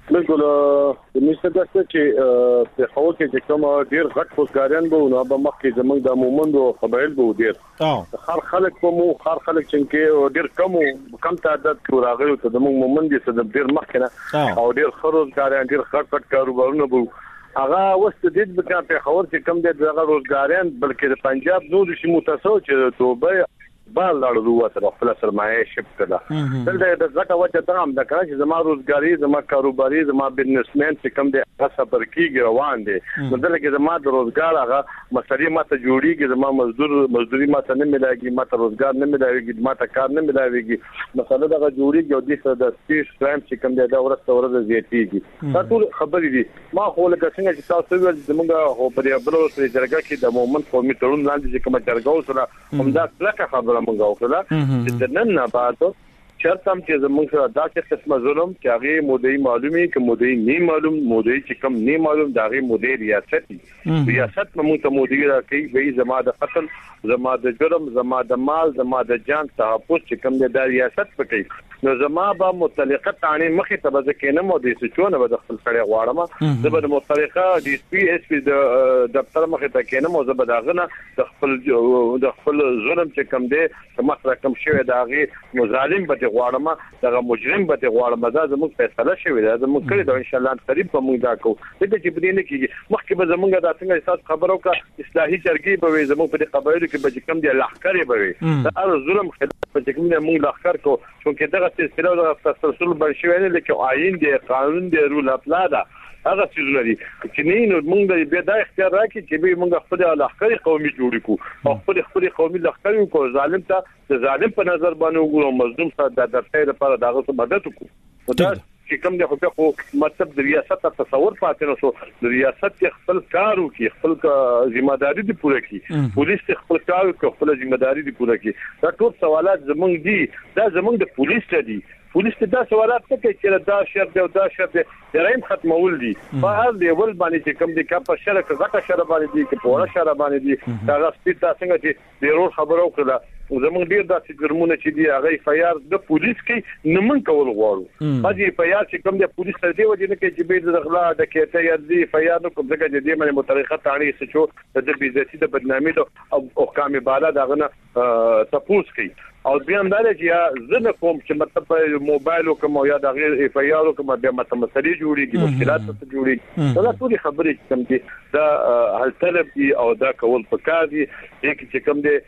بالکل د مستر داسته چې په خو کې کوم ډیر غټ فوسګاریان به نو به مخکې زمونږ د مومندو قبایل به ډیر خار خلک کوم خار خلک چې ډیر کم کم تعداد کې راغلي ته د مومندي څخه ډیر مخکنه او ډیر خروزګاریان ډیر غټ غټ کاروبارونه به هغه وست د دې په خبر چې کم دي دغه روزګاریان بلکې د پنجاب نو د متاسو چې توبه بال لاړو وته خپل سرمایه شپ کړه دلته د زکه وجه ته هم د کار چې زما روزګاری زما کاروباري زما بزنسمن چې کم دي هغه صبر کیږي روان دي نو دلته زما د روزګار هغه مسلې ماته جوړیږي زما مزدور مزدوري ماته نه ملایږي ماته روزګار نه ملایږي ماته کار نه ملایږي مسله دغه جوړیږي او د څه د سپیش کرائم چې کم دي دا ورسته ورته زیاتیږي دا ټول خبرې دي ما خو لکه څنګه چې تاسو ویل زموږ هو په بلو سره جرګه کې د مومنت قومي تړون لاندې چې کوم جرګه سره هم دا کلکه خبره مونږ وکړه چې نن نه بعد چرته هم چې زموږ سره دا چې قسمه ظلم چې هغه مودي معلومي چې مودي نه معلوم مودي چې کم نه معلوم دا هغه مودي ریاست ریاست موږ ته مودي راکې وی زما د قتل زما د جرم زما د مال زما د جان تحفظ چې کم د ریاست پکې نو زما به متعلقه تانی مخې ته به کې نه مو دي چې چونه به خپل سړی غواړم زه به متعلقه ډي اس پي اس پي د دفتر مخې ته کې نه مو زه به داغه د خپل د خپل ظلم چې کم دي سمه رقم شوی داغه مظالم به غواړم دغه مجرم به غواړم دا زموږ فیصله شوی دا زموږ کړی دا ان شاء الله قریب به موږ دا کوو دغه چې بدینه کیږي مخکې به زموږ د څنګه احساس خبرو کا اصلاحي جرګې به زموږ په قبایلو کې به کم دي لخر به دا ار ظلم خلاف به کوم موږ لخر کو چې دغه سلسله د تسلسل بنشوي نه لیکو آئین دی قانون دی رول اپلا دا هغه څه لري چې نه نو موږ د به د اختیار راکې چې به موږ خپل لخر قومي جوړ کو او خپل خپل قومي لخر کو ظالم ته د ظالم په نظر باندې وګورو مظلوم ته د درته لپاره دغه څه مدد وکړو دا چې کوم د خو په مطلب د ریاست تصور پاتې نو سو د ریاست خپل کارو کې خپل ذمہ داری دی پوره کی پولیس خپل کارو کې خپل ذمہ داری دی پوره کی دا ټول سوالات زمونږ دي دا زمونږ د پولیس ته دي پولیس ته دا سوالات ته کوي چې دا شر دی او دا شر دی جرایم ختمول دي په هر لیول باندې چې کوم دي کا په شر کې غټه شر باندې دي کې پوره شر باندې دي دا غسپی تاسو څنګه چې ډیرو خبرو کړه زموږ ډیر داسې جرمونه چې دی هغه فیار د پولیس کې نمن کول غواړو باندې فیار چې کوم د پولیس ته دی وجه نه کې چې به د غلا د کېته یا دی فیار نو کوم ځکه چې دی باندې متریخه تاړي څه شو د بیزتی د بدنامي او حکام بالا دغه نه تپوس کوي او بیا هم دا چې زه نه کوم چې مطلب موبایل کوم یا د غیر اف ای آر کوم بیا مسلې جوړيږي مشکلات څه جوړيږي دا ټول خبرې کوم دي دا حل طلب دي او دا کول پکار دي چې کوم دي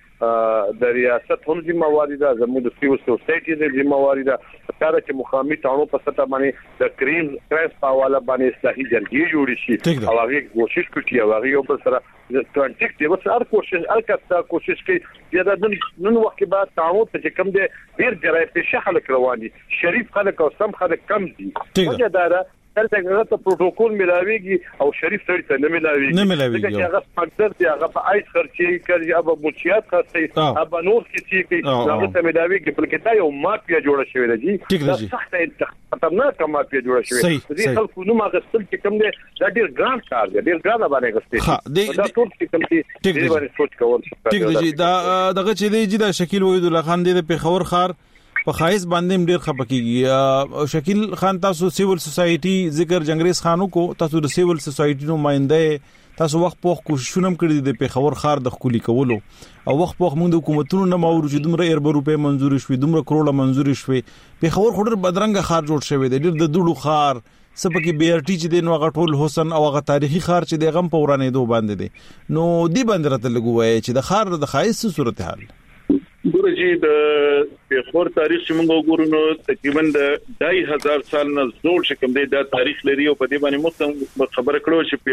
د ریاست هم ذمہواری ده زموږ د سیول سوسایټي د ذمہواری ده کار چې مخامي تاونو په ستا باندې د کریم کرایس په حواله باندې اصلاحي جرګې جوړې شي او هغه کوشش کوي او هغه یو بل سره د کانټیکټ دی وس هر کوشش الکتا کوشش کوي دا نن نن وخت بعد تاونو ته کوم دي ډیر جرایم په شخص رواني شریف خلک او سم خلک کم دي وجه دا ده دلته غلطه پروتوکول ملاويږي او شریف سړی ته نه ملاويږي نه ملاويږي چې هغه سپانسر دی هغه په آیس خرچي کوي هغه بوچیات خرڅي هغه نور کې چې هغه ته ملاويږي بلکې دا یو مافیا جوړه شوې ده دا سخت خطرناک مافیا جوړه شوې ده دي خلکو نو ما غسل چې کوم دي دا ډیر ګران کار دی ډیر ګران باندې غسل دا ټول چې کوم دي ډیر باندې سوچ کول ټیک دی دا دغه چې دی چې دا شکیل وحید الله خان دی په خور خار په خایس باندې ډیر خپکیږي شکیل خان تاسو سیول سوسایټي ذکر جنگریز خانو کو تاسو د سیول سوسایټي نمائنده تاسو وخت په کوششونه کړی دي په خبر خار د خولي کولو او وخت په موږ د حکومتونو نه ماور چې دومره اربه روپې منزور شوي دومره کروڑه منزور شوي په خبر خډر بدرنګ خار جوړ شوی دی ډیر د دوړو خار سپکه بي ار ټي چې د نو غټول حسن او غ تاریخي خار چې د غم په ورانې دوه باندې دي نو دی باندې راته لګوي چې د خار د خایس صورتحال ګورجی د پیښور تاریخ چې موږ وګورو نو تقریبا د ډای هزار سال نه زوړ شکم دی دا تاریخ لري او په دې باندې مو خبره کړو چې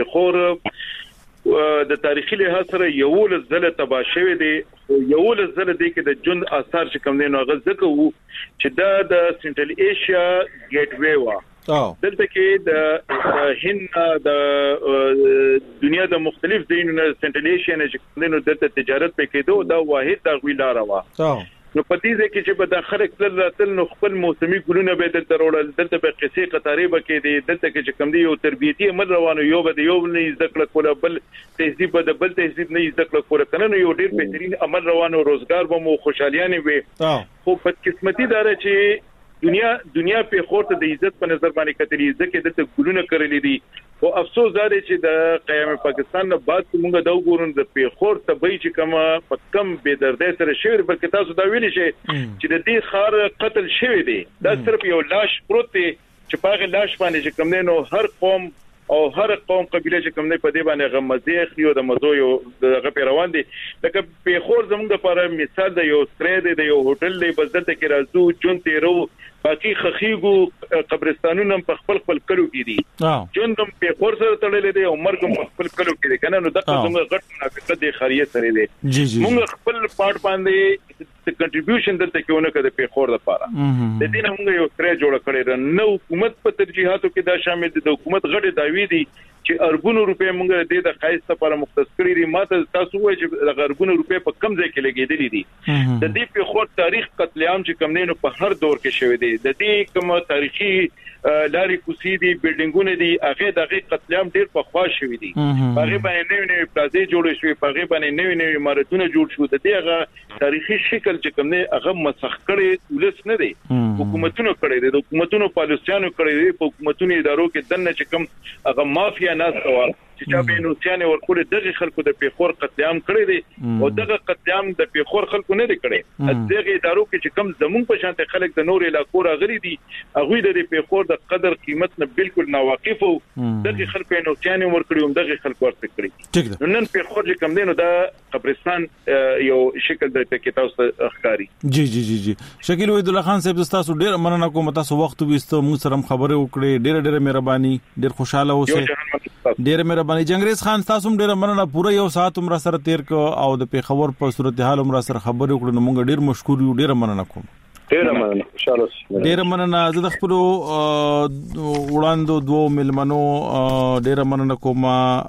پیښور د تاریخي لحاظ سره یو لزله تبا شوی دی یو لزله دی کې د جون اثار شکم دی نو غزکه وو چې دا د سنټرل ایشیا ګیټ وی وا دلته کې د هند د دنیا د مختلف دینونو سنټرل ایشیا نه چې نو د تجارت په کېدو دا واحد د غویلاره وا نو پدې ځکه چې په داخله کله راتل نو خپل موسمي ګلونه به د ترول دلته په قصې قطارې بکې دي دلته کې چې کم دی یو تربیتی عمل روانو یو به یو نه ذکر کوله بل تهذیب د بل تهذیب نه ذکر کوله کنه نو یو ډیر بهترین عمل روانو روزګار به مو خوشالیانه وي خو په قسمتي دار چې دنیا دنیا په خورته د عزت په نظر باندې کتلې ځکه د ګلونه کړلې دي او افسوس دا دی چې د قیام پاکستان نه بعد موږ دا وګورم د په خورته به چې کومه په کم بے دردۍ سره شوی بلکې تاسو دا ویلي شئ چې د دې خار قتل شوی دی دا صرف یو لاش پروت دی چې په هغه لاش باندې چې کوم نه نو هر قوم او هر قوم قبيله چې کوم نه په دې باندې غمزه خيو د مزو یو دغه پیروان دي لکه په خور زموږ لپاره مثال د یو سره دی یو هوټل دی بس دلته کې راځو چون تیرو باقي خخيغو قبرستانونو په خپل خپل کلو کې دي جون دم په خور سره تړلې دي او مرګ په خپل کلو کې دي کنه نو دغه زموږ غټ منافقت دی خاریه سره دي موږ خپل پارت باندې کنټریبیوشن دلته کېونه کړي په خور لپاره د دې نه موږ یو سره جوړ کړی نو حکومت په ترجیحاتو کې دا شامل دي د حکومت غټ داوی دي چې اربونو روپے موږ د دې د خایسته لپاره مختص کړی دي ماته تاسو وایي چې د اربونو روپے په کم ځای کې لګېدلې دي د دې په خور تاریخ قتل عام چې کم نه په هر دور کې شوی دی د دې کوم تاریخي لاري کوسي دي بلډینګونه دي هغه دغه قتل عام ډیر په خوا شوی دي هغه باندې نوې نوې پلازې جوړې شوې هغه باندې نوې نوې عمارتونه جوړ شو د دې هغه تاریخي شکل چې کوم نه هغه مسخ کړي ولس نه دي حکومتونو کړي دي حکومتونو پالیسيانو کړي دي په حکومتونو ادارو کې دنه چې کوم هغه مافیا ناس سوال چې چا به نوسیانه ورکول دغه خلکو د پیخور قتل عام کړی دي او دغه قتل عام د پیخور خلکو نه دي کړی دغه ادارو کې چې کوم زمون په شانته خلک د نور علاقو راغلي دي هغه د پیخور د قدر قیمت نه بالکل ناواقف او دغه خلکو نوسیانه ورکړي هم دغه خلکو ورته کړی نن پیخور چې کوم دینو د قبرستان یو شکل د تکتاوس اخکاری جی جی جی جی شکیل وحید الله خان صاحب تاسو ډیر مننه کوم تاسو وخت وستو موږ سره خبرې وکړې ډیر ډیر مهرباني ډیر خوشاله اوسئ ډیر مهرباني جنگریز خان تاسو ډیر مننه پوره یو ساعت عمر سره تیر کو او د پیښور په صورتحال عمر سره خبرې وکړو موږ ډیر مشکور یو ډیر مننه کوم ډیر مننه خوشاله ډیر مننه زه د خپل وړاندو دوه ملمنو ډیر مننه کوم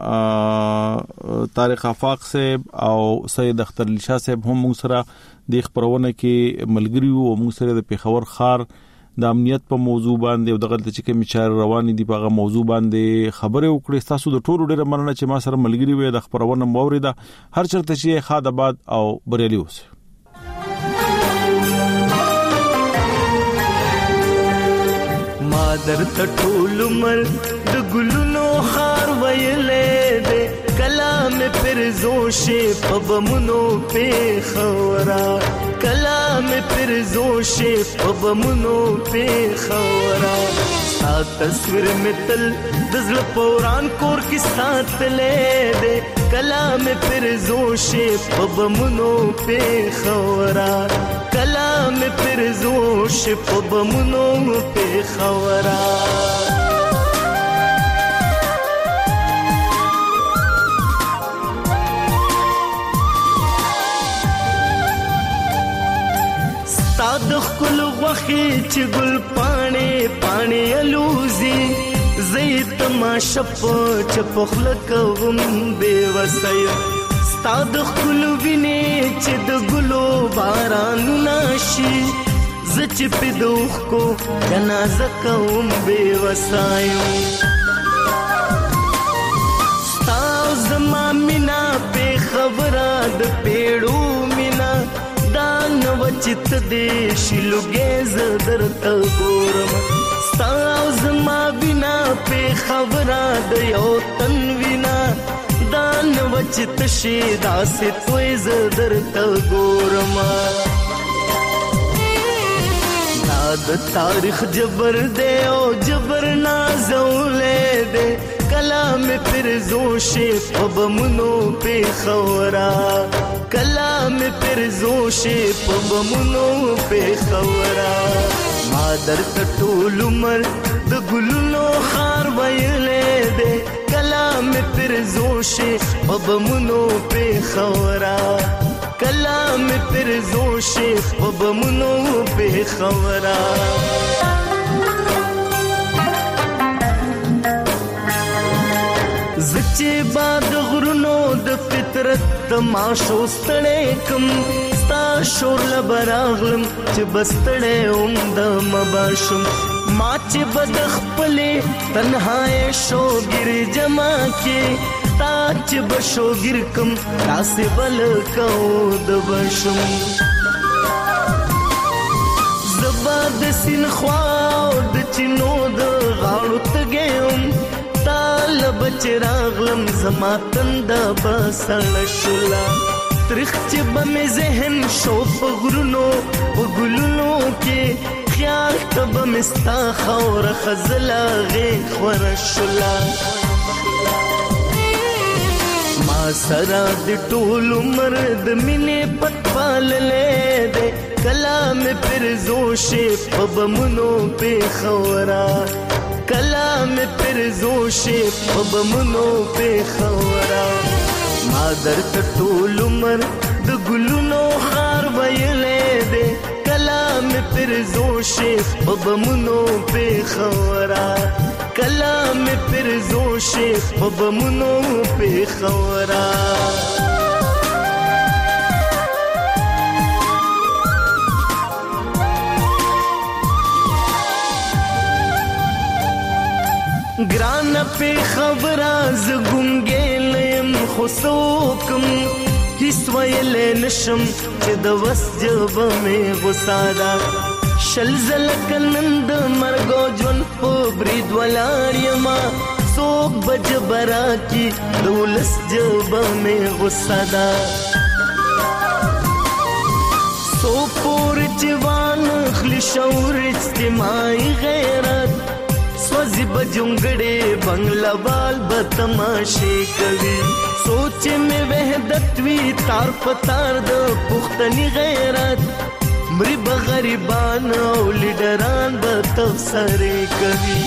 طارق افاق صاحب او سید اختر علي شاه صاحب هم موږ سره د خبرونه کې ملګری وو موږ سره د پیښور خار د امنیت په موضوع باندې او دغه چې کوم چار روان دي په موضوع باندې خبرې وکړې تاسو د ټولو ډیره مننه چې ما سره ملګری وي د خبرونه موریده هر چرته چې خاد آباد او بریالي اوسه مادر ټول مر د ګلونو خار ویلې دې کلام پر زوشه پبمنو په خورا کلام پر زوشه پبمنو په خورا تا تصویر متل دزل پوران کور کی سات لے دے کلام پر زوشه پبمنو په خورا کلام پر زوشه پبمنو په خورا د خپل وخی چې ګل پانه پانه الوزي زیت ما شپ چپ خلکوم بے وسای ستاد خپل ویني چې د ګلو باران ناشي زچ په دوخ کو جنازه کوم بے وسای ستاز ما مینا په خبره د پیړو مینا دان وچت دې شلوګې ز درته ګورم ستاوز ما بنا په خبره د یو تن وینا دان وچت شي داسې توي ز درته ګورم د تاریخ جبر دے او جبر نازولې دے کلام پر زوشه پبمنو په خورا کلام پر زوشه پبمنو په خورا مادر ټول عمر د ګلونو خار ویلې دے کلام پر زوشه پبمنو په خورا کلام پر زوشه پبمنو په خورا زچې باد غرونو د فطرت تماشو ستړې کم ستا شور لبراغلم چې بستړې اوم د مباشم ما چې بد خپلې تنهاي شوګر جما کې تا چې بشوګر کم تاسې بل کو د بشم زباد سین خو چراغلم زما تنده بسړ شولا ترخ چې به مې ذهن شو په غرونو په ګلونو کې خیال ته به مې ستا خاوره خزله غېږ خوره شولا ما سره د ټول عمر د مینې پت پاللې دی کله مې پرزوشې په بمونو پېښوره کله مې پرزوشې په بمونو پېښوره ما درته ټول عمر د ګلونو خار ویلې دی کله مې پرزوشې په بمونو پېښوره کله مې پرزوشې په بمونو پېښوره ګران په خبره ز ګونګېلم خو څوکم هیڅ ویلې نشم چې د وس جبه مې غوسه ده شل زله کلن د مرګ او ژوند په برید ولاړ یما څوک به جبره کې د ولس جبه مې غوسه ده څو پورې چې وانخلي شعور اجتماعي غیرت سوزی بجونگڑے بنگلہ وال بتماشے کوي سوچ میں وحدت وی تار پتار د پختنی غیرت مری بغریبان او لیډران به تفسرې کوي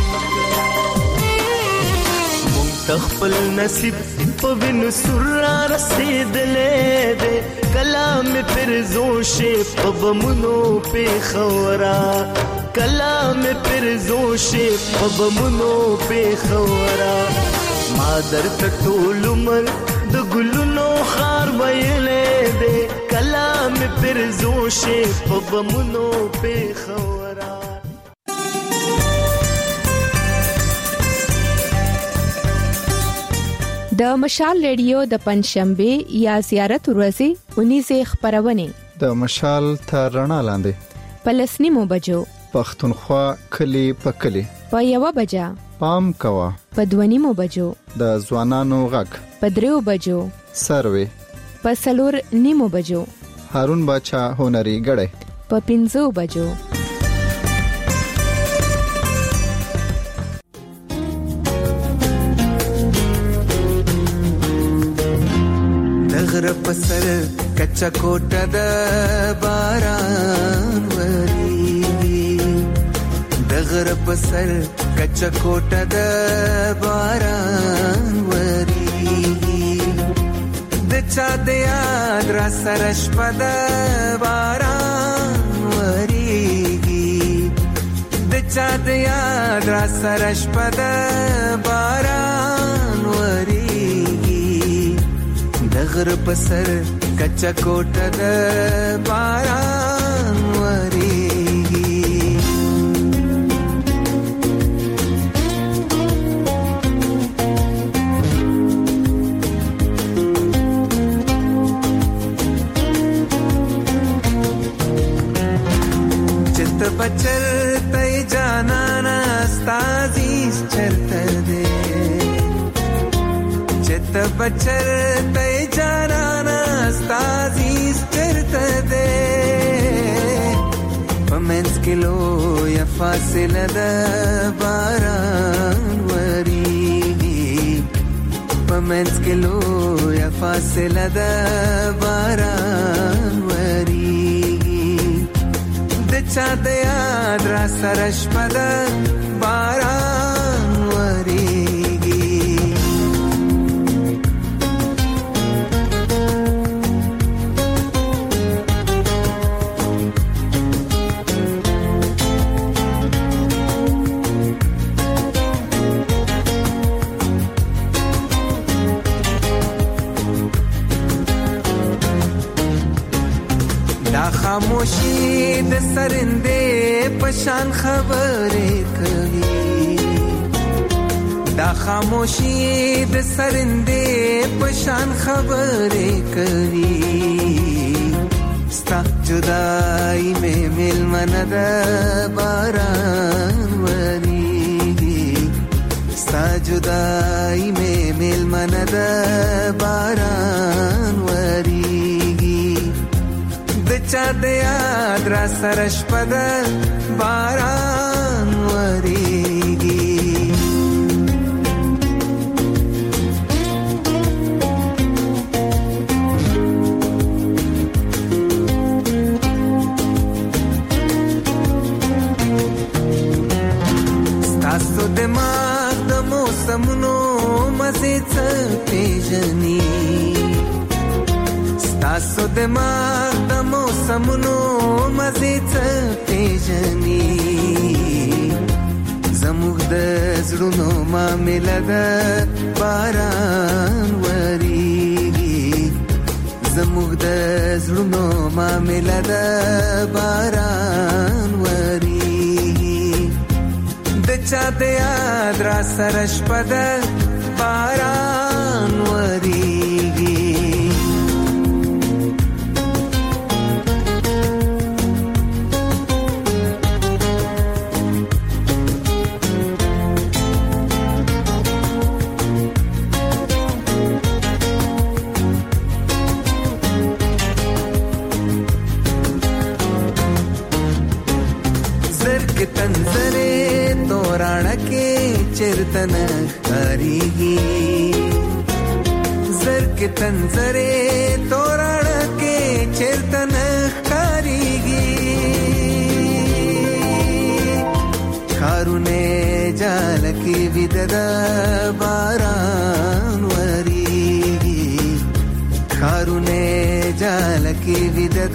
مونږ تخپل نصیب په وینو سور رسیدلې ده کلام پرزوشې په بمونو پېښوره کلام پرزوشې په بمونو پېښوره ما درته ټول عمر د ګلونو خار ویلې دی کلام پرزوشې په بمونو پېښوره د مشال ریډیو د پنځشنبه یا زیارت ورځې اونیزه خبرونه د مشال تر رڼا لاندې پلسنیمو بجو پښتونخوا کلی په کلی په یو بجا پام کوا په دونیمو بجو د ځوانانو غږ په دریو بجو سروي په سلور نیمو بجو هارون باچا هنري غړې په پنځو بجو دغر پسر کچا کوټه د باران وری دغر پسر کچا کوټه د باران وری د چا د یاد را سره شپه د باران وری د چا د یاد را سره شپه د باران وری دغر پسر کچا کوټه د باران وریږي چت بچر تای جانانا استازیس چرته دے چت بچر تای جانانا استازیس چرته دے پمنس کلو یا فاصله د باران وریږي پمنس کلو یا فاصله د باران وریږي د چا د یاد را سره شپه د باران وریږي خاموشی د سرندې پشان خبرې کوي دا خاموشی د سرندې پشان خبرې کوي ستا جدائی مې ملمنه د باران وریږي ستا جدائی میں میل مند باران وریگی دچا دیاد را سرش پد باران وریگی ستاسو دماغ د موسمونو مزه څه پیژني ستاسو دماغ د موسمونو مزه څه پیژني زموږ د زړونو معاملې د باران وریږي زموږ د زړونو معاملې د باران وریږي دچا د یاد را سرش پد باران وریږي तंजरे तोराण के चिरतन करीगी जर के तंजरे तोराण के चिरतन करीगी खारुने जाल की विदद बारान वरीगी खारुने जाल की विदद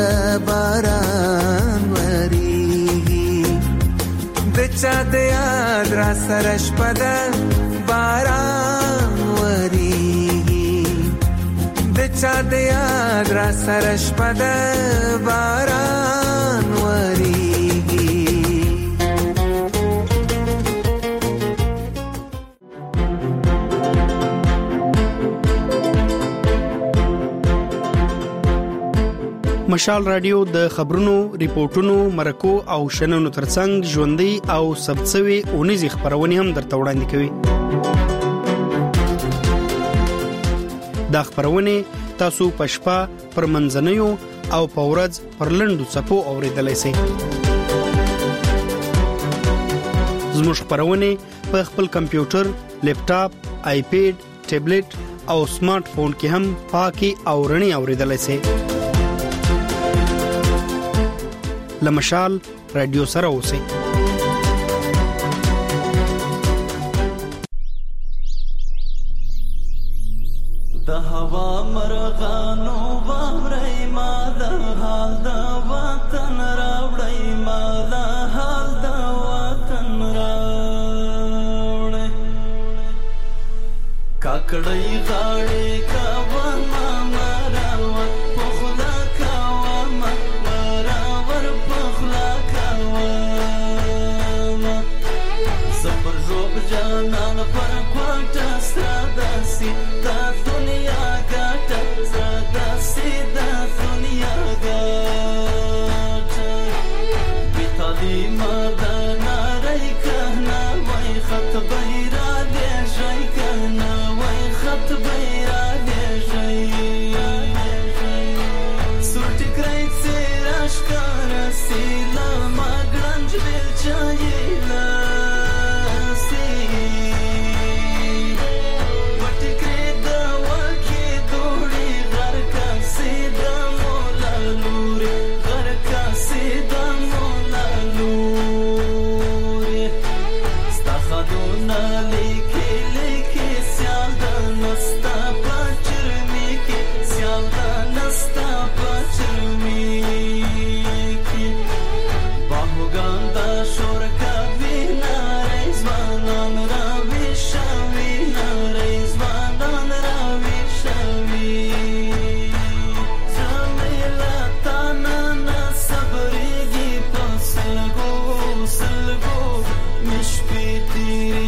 बारान वरीगी दचा د یاد را سرش پد باران وریږي دچا د یاد را سرش پد باران وریږي مشال رادیو د خبرونو، ریپورتونو، مرکو او شننو ترڅنګ ژوندۍ او سبڅوي اونیزې خبرونه هم درته وړاندې کوي. دا خبرونه تاسو په شپه پر منځنیو او په ورځ پر لنډو څپو اوریدلای شئ. زموږ خبرونه په خپل کمپیوټر، لیپټاپ، آیپیډ، ټابلیټ او سمارټ فون کې هم پاکي او رڼي اوریدلای شئ. لمشال رادیو سره اوسئ. د هوا مرغانو واوري ما د حال د وطن راوړی ما د حال د وطن راوړی کاکړی غاړي کا وما مراوه پخلا کا وما مراور پخلا کا وما سفر روب جانان پر کوټه ستاسي تا دنیا ګټه ستاسي دا دنیا ګټه بیتالي مدنا رای کنا وای خط بیرا دې شي کنا وای خط بیرا دې شي سورت کرای سراش کار سیلا ماګرنج دل چایلا Mishpiti